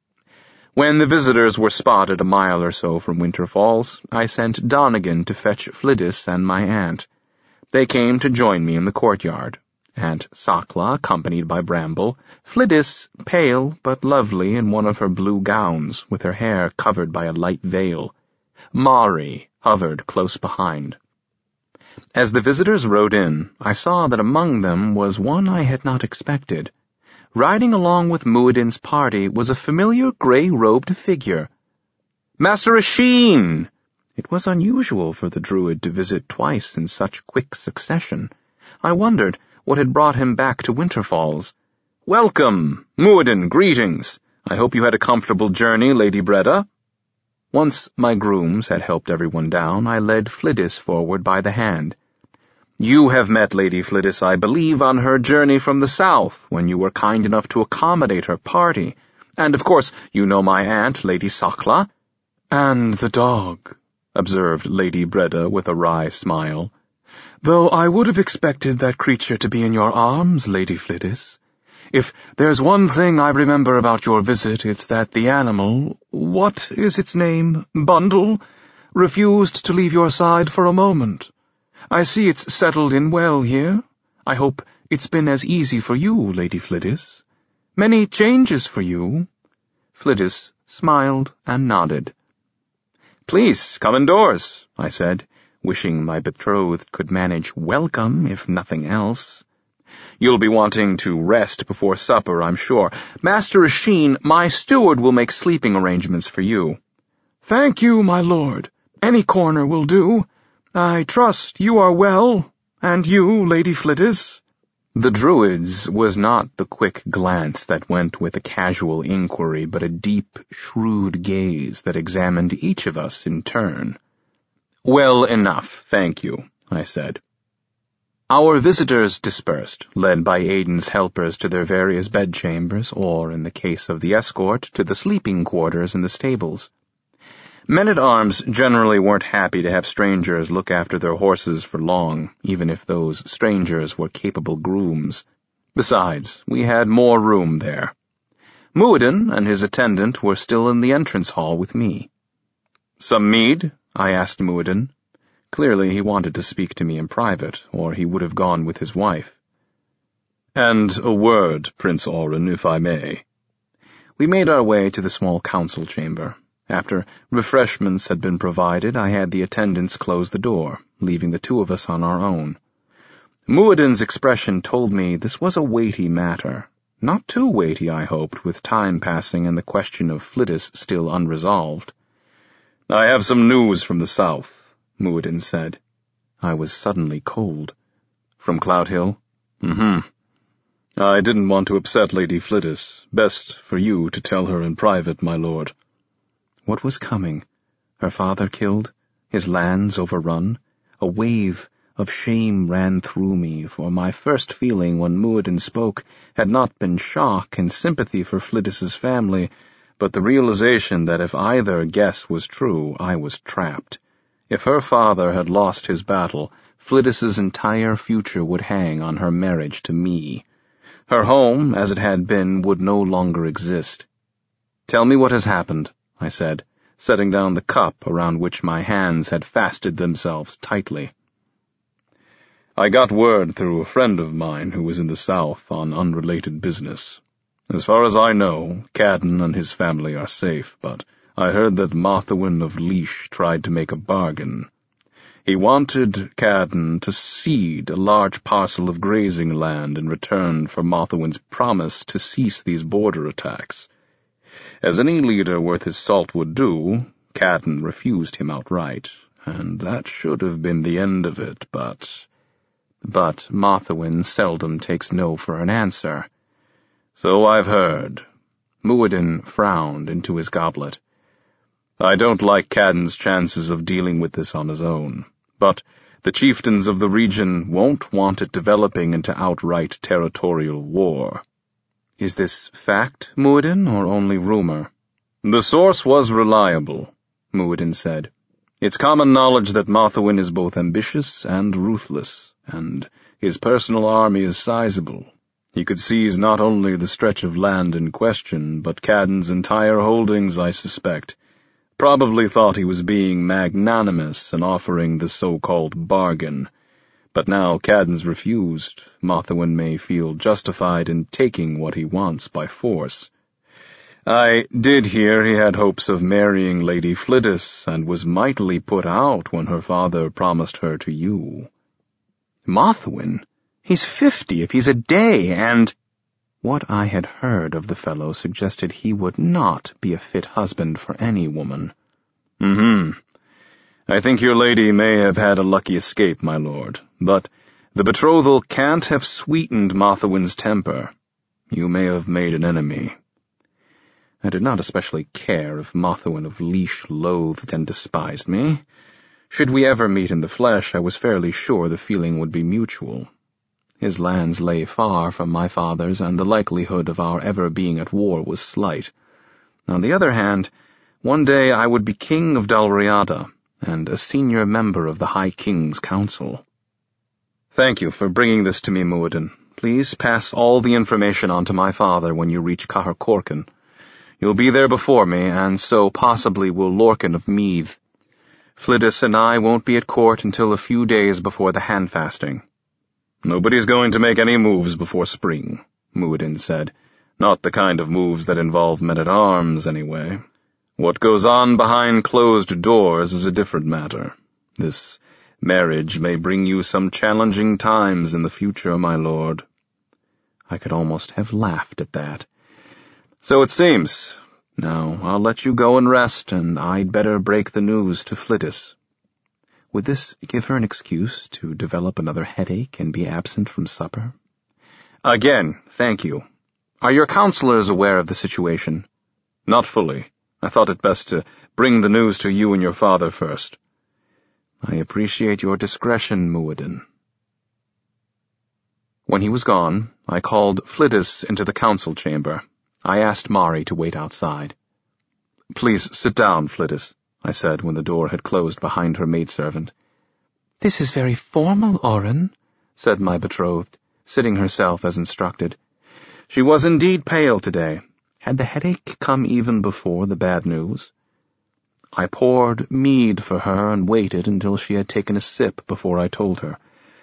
S5: When the visitors were spotted a mile or so from Winter Falls, I sent Donegan to fetch Flidis and my aunt. They came to join me in the courtyard. Aunt Sakla, accompanied by Bramble, Flidis, pale but lovely in one of her blue gowns, with her hair covered by a light veil. Mari hovered close behind. As the visitors rode in, I saw that among them was one I had not expected. Riding along with Muad'Din's party was a familiar grey-robed figure. Master Asheen! It was unusual for the druid to visit twice in such quick succession. I wondered what had brought him back to Winter Falls. Welcome! Muad'Din, greetings! I hope you had a comfortable journey, Lady Breda. Once my grooms had helped everyone down, I led Flidis forward by the hand. You have met Lady Flidis, I believe, on her journey from the south, when you were kind enough to accommodate her party. And, of course, you know my aunt, Lady Sakla. And the dog, observed Lady Breda with a wry smile. Though I would have expected that creature to be in your arms, Lady Flidis. If there's one thing I remember about your visit, it's that the animal, what is its name, Bundle, refused to leave your side for a moment. I see it's settled in well here. I hope it's been as easy for you, Lady Flidis. Many changes for you. Flidis smiled and nodded. Please, come indoors, I said, wishing my betrothed could manage welcome, if nothing else. You'll be wanting to rest before supper, I'm sure. Master Asheen, my steward will make sleeping arrangements for you. Thank you, my lord. Any corner will do. I trust you are well, and you, Lady Flidis. The druid's was not the quick glance that went with a casual inquiry, but a deep, shrewd gaze that examined each of us in turn. Well enough, thank you, I said. Our visitors dispersed, led by Aiden's helpers to their various bedchambers, or, in the case of the escort, to the sleeping quarters in the stables. Men-at-arms generally weren't happy to have strangers look after their horses for long, even if those strangers were capable grooms. Besides, we had more room there. Muad'Din and his attendant were still in the entrance hall with me. Some mead? I asked Muad'Din. Clearly he wanted to speak to me in private, or he would have gone with his wife. And a word, Prince Orin, if I may. We made our way to the small council chamber. After refreshments had been provided, I had the attendants close the door, leaving the two of us on our own. Muad'Din's expression told me this was a weighty matter. Not too weighty, I hoped, with time passing and the question of Flidis still unresolved. I have some news from the south, Muad'Din said. I was suddenly cold. From Cloud Hill? Mm-hmm. I didn't want to upset Lady Flidis. Best for you to tell her in private, my lord. What was coming? Her father killed? His lands overrun? A wave of shame ran through me, for my first feeling when Muad'Din spoke had not been shock and sympathy for Flidis's family, but the realization that if either guess was true, I was trapped. If her father had lost his battle, Flidis's entire future would hang on her marriage to me. Her home, as it had been, would no longer exist. Tell me what has happened, I said, setting down the cup around which my hands had fastened themselves tightly. I got word through a friend of mine who was in the south on unrelated business. As far as I know, Cadden and his family are safe, but I heard that Marthawin of Leash tried to make a bargain. He wanted Cadden to cede a large parcel of grazing land in return for Marthawin's promise to cease these border attacks. As any leader worth his salt would do, Cadden refused him outright, and that should have been the end of it, but... But Marthawin seldom takes no for an answer. So I've heard. Muad'Din frowned into his goblet. I don't like Cadden's chances of dealing with this on his own, but the chieftains of the region won't want it developing into outright territorial war. Is this fact, Muad'Din, or only rumor? The source was reliable, Muad'Din said. It's common knowledge that Marthawin is both ambitious and ruthless, and his personal army is sizable. He could seize not only the stretch of land in question, but Cadden's entire holdings, I suspect. Probably thought he was being magnanimous and offering the so-called bargain. But now Cadden's refused, Mothawin may feel justified in taking what he wants by force. I did hear he had hopes of marrying Lady Flidis, and was mightily put out when her father promised her to you. Mothawin? He's fifty if he's a day, and— What I had heard of the fellow suggested he would not be a fit husband for any woman. Mm-hmm. I think your lady may have had a lucky escape, my lord, but the betrothal can't have sweetened Mothawin's temper. You may have made an enemy. I did not especially care if Mothawin of Leash loathed and despised me. Should we ever meet in the flesh, I was fairly sure the feeling would be mutual. His lands lay far from my father's, and the likelihood of our ever being at war was slight. On the other hand, one day I would be king of Dalriada, and a senior member of the High King's Council. Thank you for bringing this to me, Muad'Dib. Please pass all the information on to my father when you reach Cahercorcan. You'll be there before me, and so possibly will Lorcan of Meath. Flidis and I won't be at court until a few days before the handfasting. Nobody's going to make any moves before spring, Muad'Dib said. Not the kind of moves that involve men-at-arms, anyway. What goes on behind closed doors is a different matter. This marriage may bring you some challenging times in the future, my lord. I could almost have laughed at that. So it seems. Now, I'll let you go and rest, and I'd better break the news to Flidis. Would this give her an excuse to develop another headache and be absent from supper? Again, thank you. Are your counselors aware of the situation? Not fully. I thought it best to bring the news to you and your father first. I appreciate your discretion, Muad'Dib. When he was gone, I called Flidis into the council chamber. I asked Mari to wait outside. Please sit down, Flidis, I said when the door had closed behind her maidservant. This is very formal, Oren, said my betrothed, sitting herself as instructed. She was indeed pale today. Had the headache come even before the bad news? I poured mead for her and waited until she had taken a sip before I told her.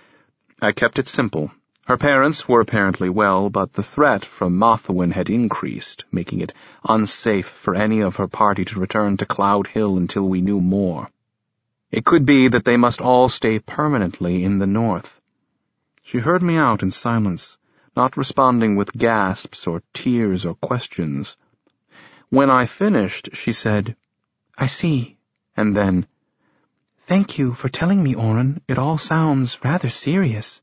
S5: I kept it simple. Her parents were apparently well, but the threat from Mothawin had increased, making it unsafe for any of her party to return to Cloud Hill until we knew more. It could be that they must all stay permanently in the north. She heard me out in silence, not responding with gasps or tears or questions. When I finished, she said, I see, and then, Thank you for telling me, Oren. It all sounds rather serious.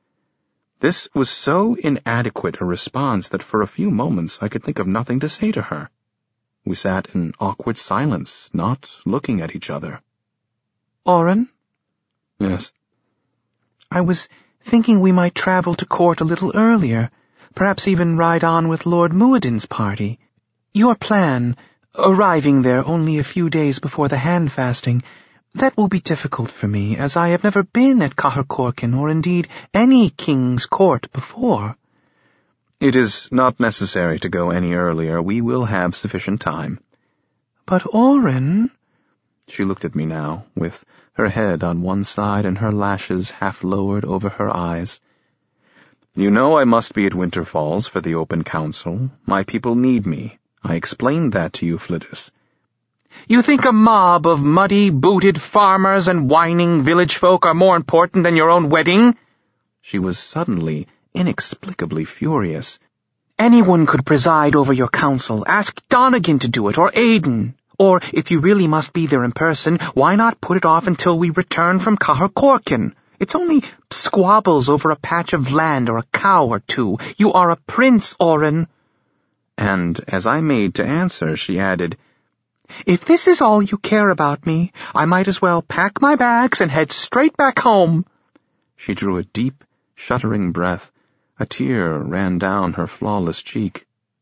S5: This was so inadequate a response that for a few moments I could think of nothing to say to her. We sat in awkward silence, not looking at each other. Oren? Yes. I was thinking we might travel to court a little earlier, perhaps even ride on with Lord Muad'Dib's party. Your plan, arriving there only a few days before the handfasting, that will be difficult for me, as I have never been at Cahercorcan or indeed any king's court before. It is not necessary to go any earlier. We will have sufficient time. But Oren— She looked at me now, with her head on one side and her lashes half lowered over her eyes. You know I must be at Winter Falls for the open council. My people need me. I explained that to you, Flidis. You think a mob of muddy-booted farmers and whining village folk are more important than your own wedding? She was suddenly, inexplicably furious. Anyone could preside over your council. Ask Donegan to do it, or Aiden. Or, if you really must be there in person, why not put it off until we return from Cahercorcan? It's only squabbles over a patch of land or a cow or two. You are a prince, Oren. And as I made to answer, she added, If this is all you care about me, I might as well pack my bags and head straight back home. She drew a deep, shuddering breath. A tear ran down her flawless cheek.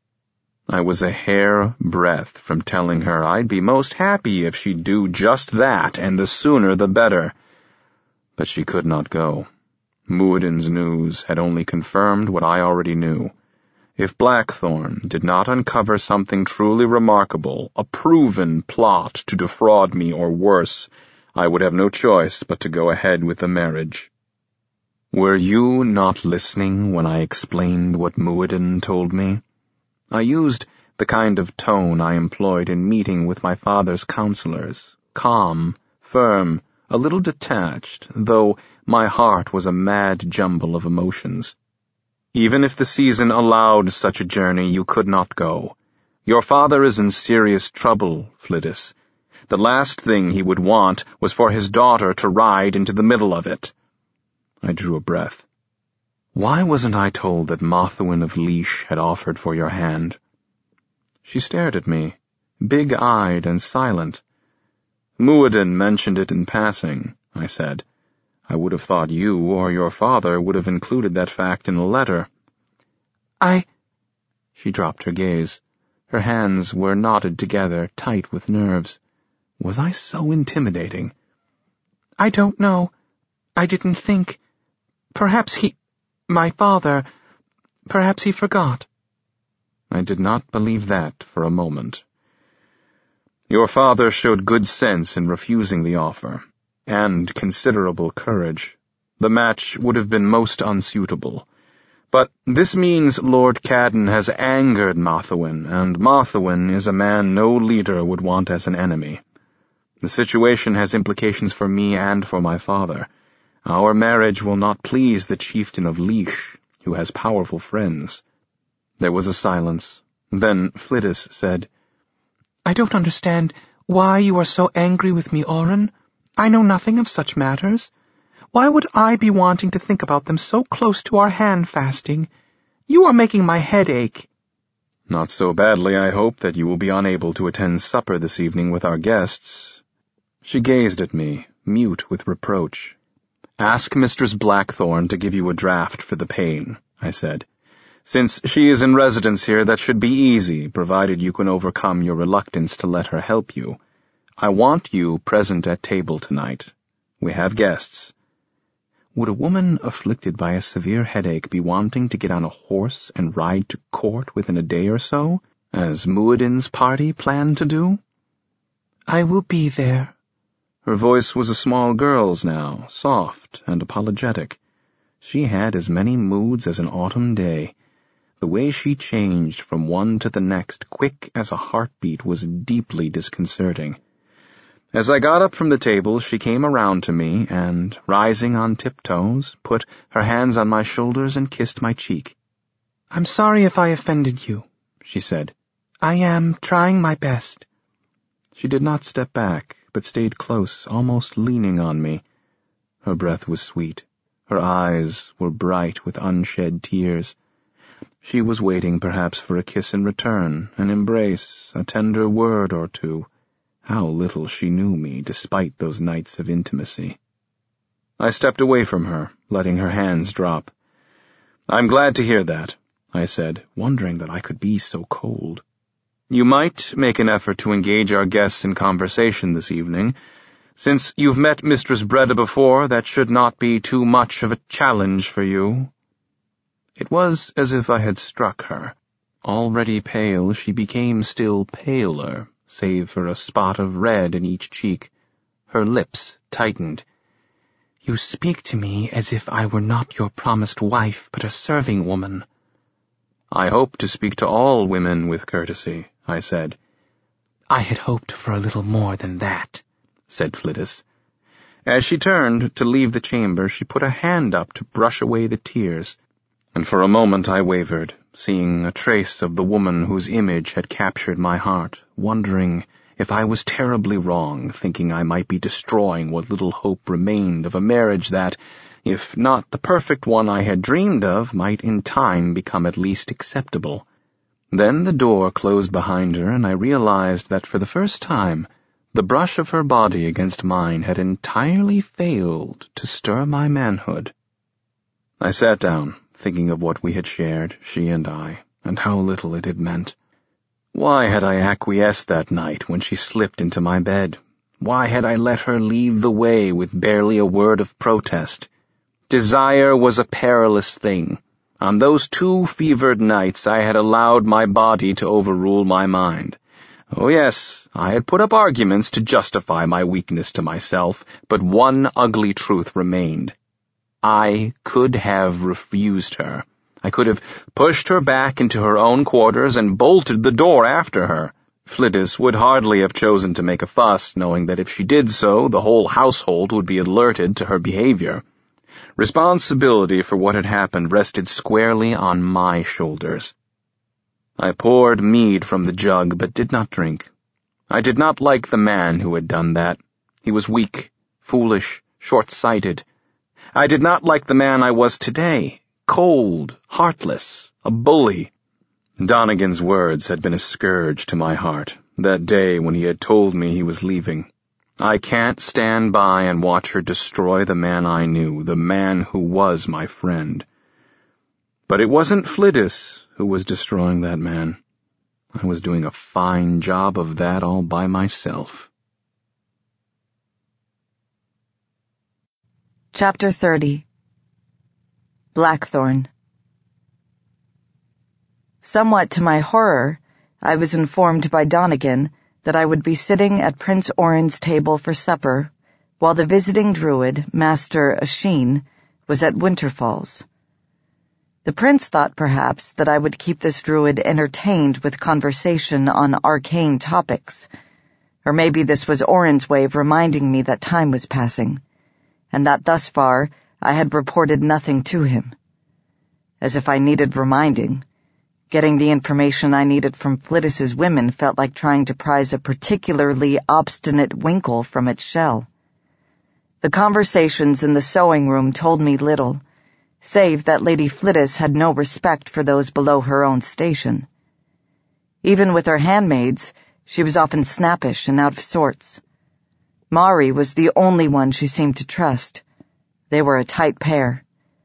S5: I was a hair breadth from telling her I'd be most happy if she'd do just that, and the sooner the better. But she could not go. Muad'Din's news had only confirmed what I already knew. If Blackthorn did not uncover something truly remarkable, a proven plot to defraud me or worse, I would have no choice but to go ahead with the marriage. Were you not listening when I explained what Muad'Din told me? I used the kind of tone I employed in meeting with my father's counselors, calm, firm, a little detached, though my heart was a mad jumble of emotions. Even if the season allowed such a journey, you could not go. Your father is in serious trouble, Flidis. The last thing he would want was for his daughter to ride into the middle of it. I drew a breath. Why wasn't I told that Mathwin of Leash had offered for your hand? She stared at me, big-eyed and silent. Muad'Din mentioned it in passing, I said. I would have thought you or your father would have included that fact in a letter. I... She dropped her gaze. Her hands were knotted together, tight with nerves. Was I so intimidating? I don't know. I didn't think. Perhaps he... my father... perhaps he forgot. I did not believe that for a moment. Your father showed good sense in refusing the offer, and considerable courage. The match would have been most unsuitable. But this means Lord Cadden has angered Mathwin, and Mathwin is a man no leader would want as an enemy. The situation has implications for me and for my father. Our marriage will not please the chieftain of Leash, who has powerful friends. There was a silence. Then Flidis said, I don't understand why you are so angry with me, Oren. I know nothing of such matters. Why would I be wanting to think about them so close to our hand-fasting? You are making my head ache. Not so badly, I hope, that you will be unable to attend supper this evening with our guests. She gazed at me, mute with reproach. Ask Mistress Blackthorn to give you a draught for the pain, I said. Since she is in residence here, that should be easy, provided you can overcome your reluctance to let her help you. I want you present at table tonight. We have guests. Would a woman afflicted by a severe headache be wanting to get on a horse and ride to court within a day or so, as Muad'Din's party planned to do? I will be there. Her voice was a small girl's now, soft and apologetic. She had as many moods as an autumn day. The way she changed from one to the next, quick as a heartbeat, was deeply disconcerting. As I got up from the table, she came around to me and, rising on tiptoes, put her hands on my shoulders and kissed my cheek. I'm sorry if I offended you, she said. I am trying my best. She did not step back, but stayed close, almost leaning on me. Her breath was sweet. Her eyes were bright with unshed tears. She was waiting perhaps for a kiss in return, an embrace, a tender word or two. How little she knew me, despite those nights of intimacy. I stepped away from her, letting her hands drop. I'm glad to hear that, I said, wondering that I could be so cold. You might make an effort to engage our guests in conversation this evening. Since you've met Mistress Breda before, that should not be too much of a challenge for you. It was as if I had struck her. Already pale, she became still paler, save for a spot of red in each cheek. Her lips tightened. You speak to me as if I were not your promised wife, but a serving woman. I hope to speak to all women with courtesy, I said. I had hoped for a little more than that, said Flidis. As she turned to leave the chamber, she put a hand up to brush away the tears, and for a moment I wavered, seeing a trace of the woman whose image had captured my heart, wondering if I was terribly wrong, thinking I might be destroying what little hope remained of a marriage that, if not the perfect one I had dreamed of, might in time become at least acceptable. Then the door closed behind her, and I realized that for the first time the brush of her body against mine had entirely failed to stir my manhood. I sat down, thinking of what we had shared, she and I, and how little it had meant. Why had I acquiesced that night when she slipped into my bed? Why had I let her lead the way with barely a word of protest? Desire was a perilous thing. On those two fevered nights I had allowed my body to overrule my mind. Oh yes, I had put up arguments to justify my weakness to myself, but one ugly truth remained. I could have refused her. I could have pushed her back into her own quarters and bolted the door after her. Phlitis would hardly have chosen to make a fuss, knowing that if she did so, the whole household would be alerted to her behavior. Responsibility for what had happened rested squarely on my shoulders. I poured mead from the jug, but did not drink. I did not like the man who had done that. He was weak, foolish, short-sighted. I did not like the man I was today, cold, heartless, a bully. Donegan's words had been a scourge to my heart, that day when he had told me he was leaving. I can't stand by and watch her destroy the man I knew, the man who was my friend. But it wasn't Phlitis who was destroying that man. I was doing a fine job of that all by myself.
S1: Chapter thirty. Blackthorn. Somewhat to my horror, I was informed by Donegan that I would be sitting at Prince Orin's table for supper, while the visiting druid, Master Asheen, was at Winterfalls. The prince thought perhaps that I would keep this druid entertained with conversation on arcane topics, or maybe this was Orin's way of reminding me that time was passing, and that thus far I had reported nothing to him. As if I needed reminding. Getting the information I needed from Phlitis's women felt like trying to prise a particularly obstinate winkle from its shell. The conversations in the sewing room told me little, save that Lady Phlitis had no respect for those below her own station. Even with her handmaids, she was often snappish and out of sorts. Mari was the only one she seemed to trust. They were a tight pair.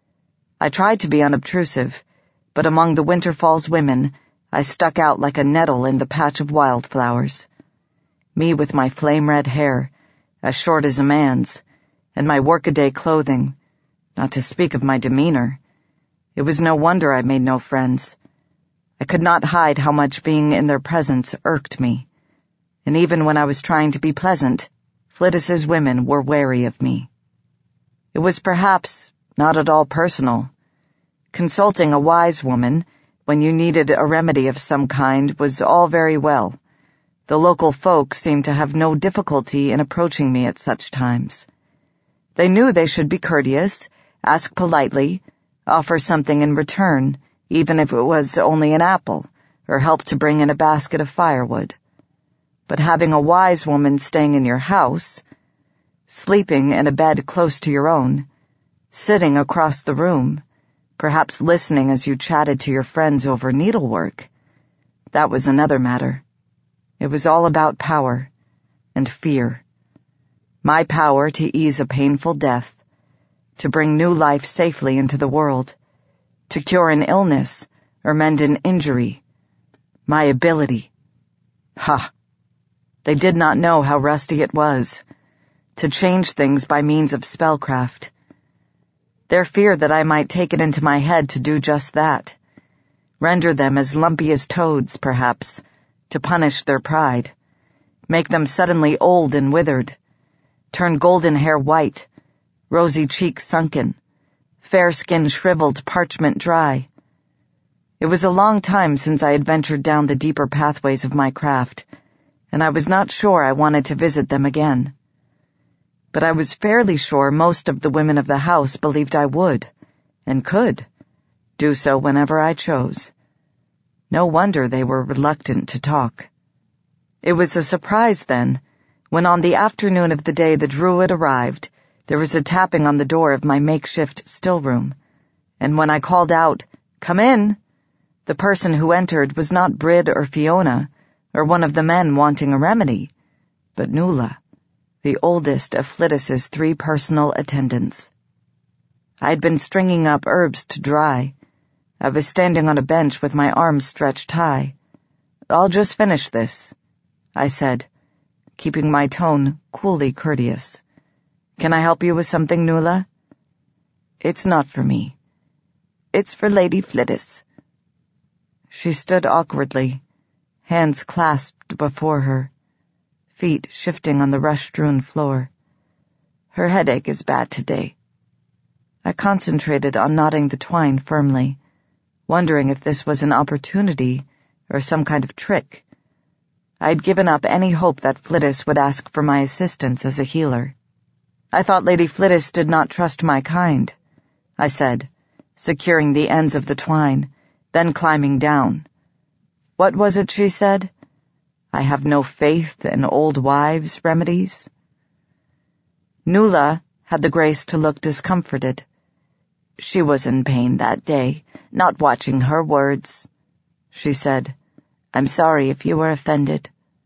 S1: I tried to be unobtrusive, but among the Winterfalls women, I stuck out like a nettle in the patch of wildflowers. Me with my flame-red hair, as short as a man's, and my workaday clothing, not to speak of my demeanor. It was no wonder I made no friends. I could not hide how much being in their presence irked me, and even when I was trying to be pleasant, Phlitis's women were wary of me. It was perhaps not at all personal. Consulting a wise woman, when you needed a remedy of some kind, was all very well. The local folk seemed to have no difficulty in approaching me at such times. They knew they should be courteous, ask politely, offer something in return, even if it was only an apple, or help to bring in a basket of firewood. But having a wise woman staying in your house, sleeping in a bed close to your own, sitting across the room, perhaps listening as you chatted to your friends over needlework, that was another matter. It was all about power and fear. My power to ease a painful death, to bring new life safely into the world, to cure an illness or mend an injury. My ability. Ha! They did not know how rusty it was, to change things by means of spellcraft. Their fear that I might take it into my head to do just that, render them as lumpy as toads, perhaps, to punish their pride, make them suddenly old and withered, turn golden hair white, rosy cheeks sunken, fair skin shriveled, parchment dry. It was a long time since I had ventured down the deeper pathways of my craft, and I was not sure I wanted to visit them again. But I was fairly sure most of the women of the house believed I would, and could, do so whenever I chose. No wonder they were reluctant to talk. It was a surprise, then, when on the afternoon of the day the druid arrived, there was a tapping on the door of my makeshift still-room, and when I called out, "Come in," the person who entered was not Brid or Fiona, or one of the men wanting a remedy, but Nuala, the oldest of Phlitis's three personal attendants. I had been stringing up herbs to dry. I was standing on a bench with my arms stretched high. "I'll just finish this," I said, keeping my tone coolly courteous. "Can I help you with something, Nuala?" It's not for me. It's for Lady Flittis." She stood awkwardly, hands clasped before her, feet shifting on the rush-strewn floor. "Her headache is bad today." I concentrated on knotting the twine firmly, wondering if this was an opportunity or some kind of trick. I'd given up any hope that Flittis would ask for my assistance as a healer. "I thought Lady Flittis did not trust my kind," I said, securing the ends of the twine, then climbing down. "What was it she said? I have no faith in old wives' remedies?" Nuala had the grace to look discomforted. "She was in pain that day, not watching her words," she said. "I'm sorry if you were offended."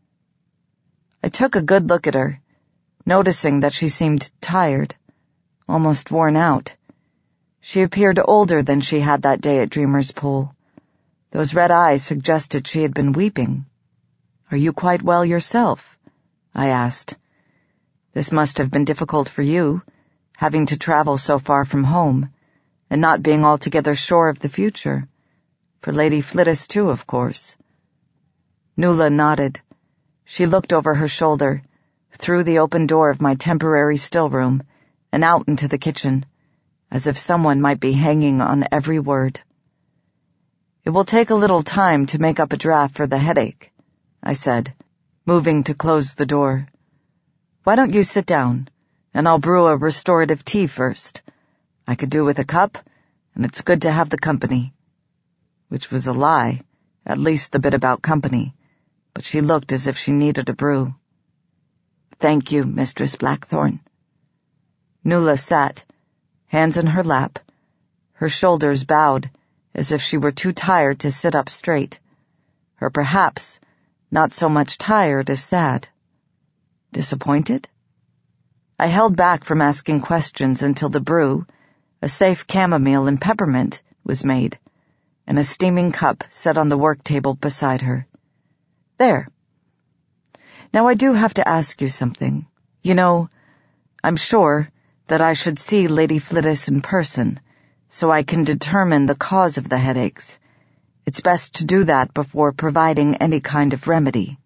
S1: I took a good look at her, noticing that she seemed tired, almost worn out. She appeared older than she had that day at Dreamer's Pool. Those red eyes suggested she had been weeping. "Are you quite well yourself?" I asked. "This must have been difficult for you, having to travel so far from home, and not being altogether sure of the future. For Lady Flittis, too, of course." Nuala nodded. She looked over her shoulder, through the open door of my temporary still room, and out into the kitchen, as if someone might be hanging on every word. "It will take a little time to make up a draft for the headache," I said, moving to close the door. "Why don't you sit down, and I'll brew a restorative tea first. I could do with a cup, and it's good to have the company." Which was a lie, at least the bit about company, but she looked as if she needed a brew. "Thank you, Mistress Blackthorn." Nuala sat, hands in her lap, her shoulders bowed as if she were too tired to sit up straight, or perhaps not so much tired as sad. Disappointed? I held back from asking questions until the brew, a safe chamomile and peppermint, was made, and a steaming cup set on the work table beside her. "There. Now I do have to ask you something. You know, I'm sure that I should see Lady Flittis in person, so I can determine the cause of the headaches. It's best to do that before providing any kind of remedy."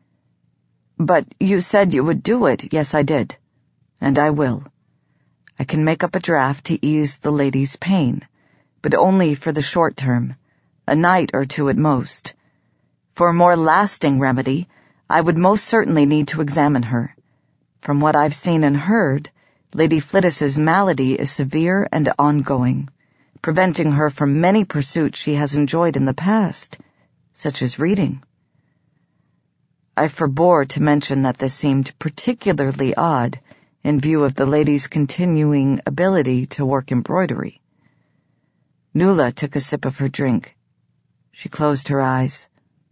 S1: "But you said you would do it." "Yes, I did. And I will. I can make up a draft to ease the lady's pain, but only for the short term, a night or two at most. For a more lasting remedy, I would most certainly need to examine her. From what I've seen and heard, Lady Flittis's malady is severe and ongoing, preventing her from many pursuits she has enjoyed in the past, such as reading." I forbore to mention that this seemed particularly odd in view of the lady's continuing ability to work embroidery. Nuala took a sip of her drink. She closed her eyes.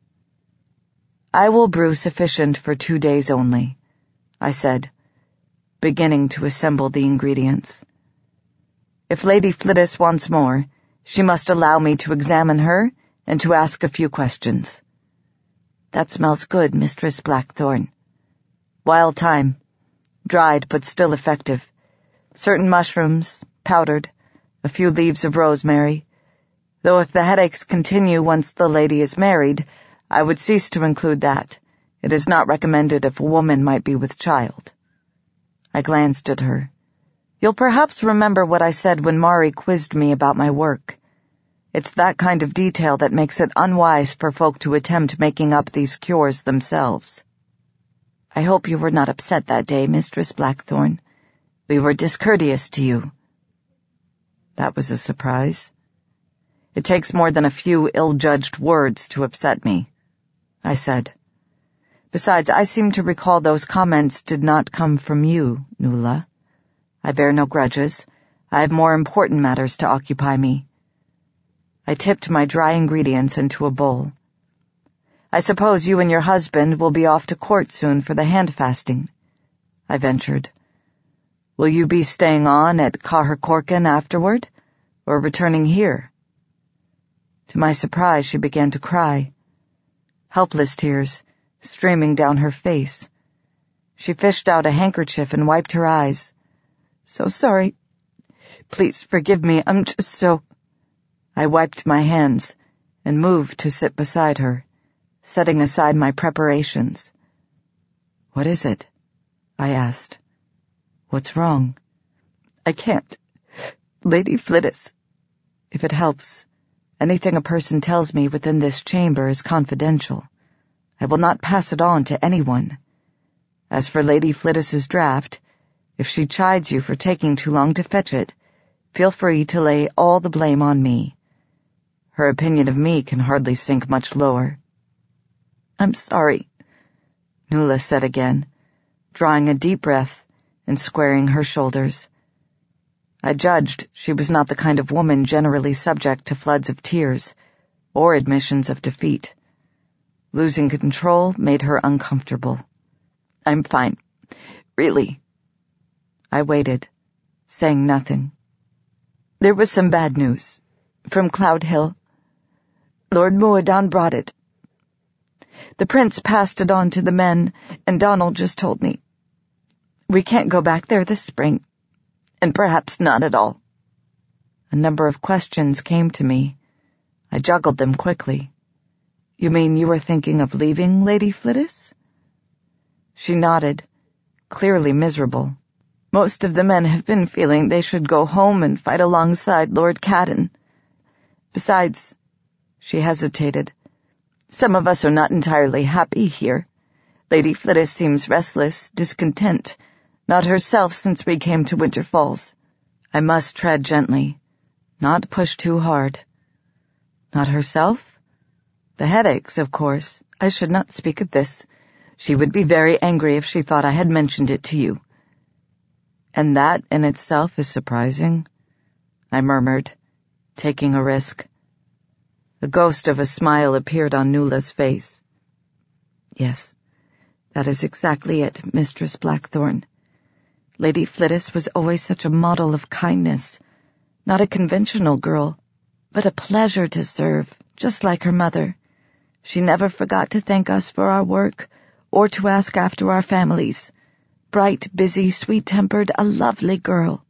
S1: "I will brew sufficient for two days only," I said, beginning to assemble the ingredients. "If Lady Flittis wants more, she must allow me to examine her and to ask a few questions." "That smells good, Mistress Blackthorn." "Wild thyme, dried but still effective. Certain mushrooms, powdered, a few leaves of rosemary. Though if the headaches continue once the lady is married, I would cease to include that. It is not recommended if a woman might be with child." I glanced at her. "You'll perhaps remember what I said when Mari quizzed me about my work. It's that kind of detail that makes it unwise for folk to attempt making up these cures themselves." "I hope you were not upset that day, Mistress Blackthorn. We were discourteous to you." That was a surprise. "It takes more than a few ill-judged words to upset me," I said. "Besides, I seem to recall those comments did not come from you, Nuala. I bear no grudges. I have more important matters to occupy me." I tipped my dry ingredients into a bowl. "I suppose you and your husband will be off to court soon for the hand-fasting," I ventured. "Will you be staying on at Cahercorcan afterward, or returning here?" To my surprise, she began to cry. Helpless tears, streaming down her face. She fished out a handkerchief and wiped her eyes. "So sorry. Please forgive me, I'm just so—" I wiped my hands and moved to sit beside her, setting aside my preparations. "What is it?" I asked. "What's wrong?" "I can't. Lady Flittis—" "If it helps, anything a person tells me within this chamber is confidential. I will not pass it on to anyone. As for Lady Flittis's draft, if she chides you for taking too long to fetch it, feel free to lay all the blame on me. Her opinion of me can hardly sink much lower." "I'm sorry," Nuala said again, drawing a deep breath and squaring her shoulders. I judged she was not the kind of woman generally subject to floods of tears or admissions of defeat. Losing control made her uncomfortable. "I'm fine. Really." I waited, saying nothing. "There was some bad news. From Cloud Hill. Lord Moadan brought it. The prince passed it on to the men, and Donald just told me. We can't go back there this spring, and perhaps not at all." A number of questions came to me. I juggled them quickly. "You mean you were thinking of leaving, Lady Flittis?" She nodded, clearly miserable. "Most of the men have been feeling they should go home and fight alongside Lord Cadden. Besides," she hesitated, "some of us are not entirely happy here. Lady Flittis seems restless, discontent, not herself since we came to Winter Falls." I must tread gently, not push too hard. "Not herself? The headaches, of course. I should not speak of this. She would be very angry if she thought I had mentioned it to you." "And that in itself is surprising," I murmured, taking a risk. A ghost of a smile appeared on Nuala's face. "Yes, that is exactly it, Mistress Blackthorn. Lady Flittis was always such a model of kindness, not a conventional girl, but a pleasure to serve, just like her mother. She never forgot to thank us for our work, or to ask after our families. Bright, busy, sweet-tempered, a lovely girl."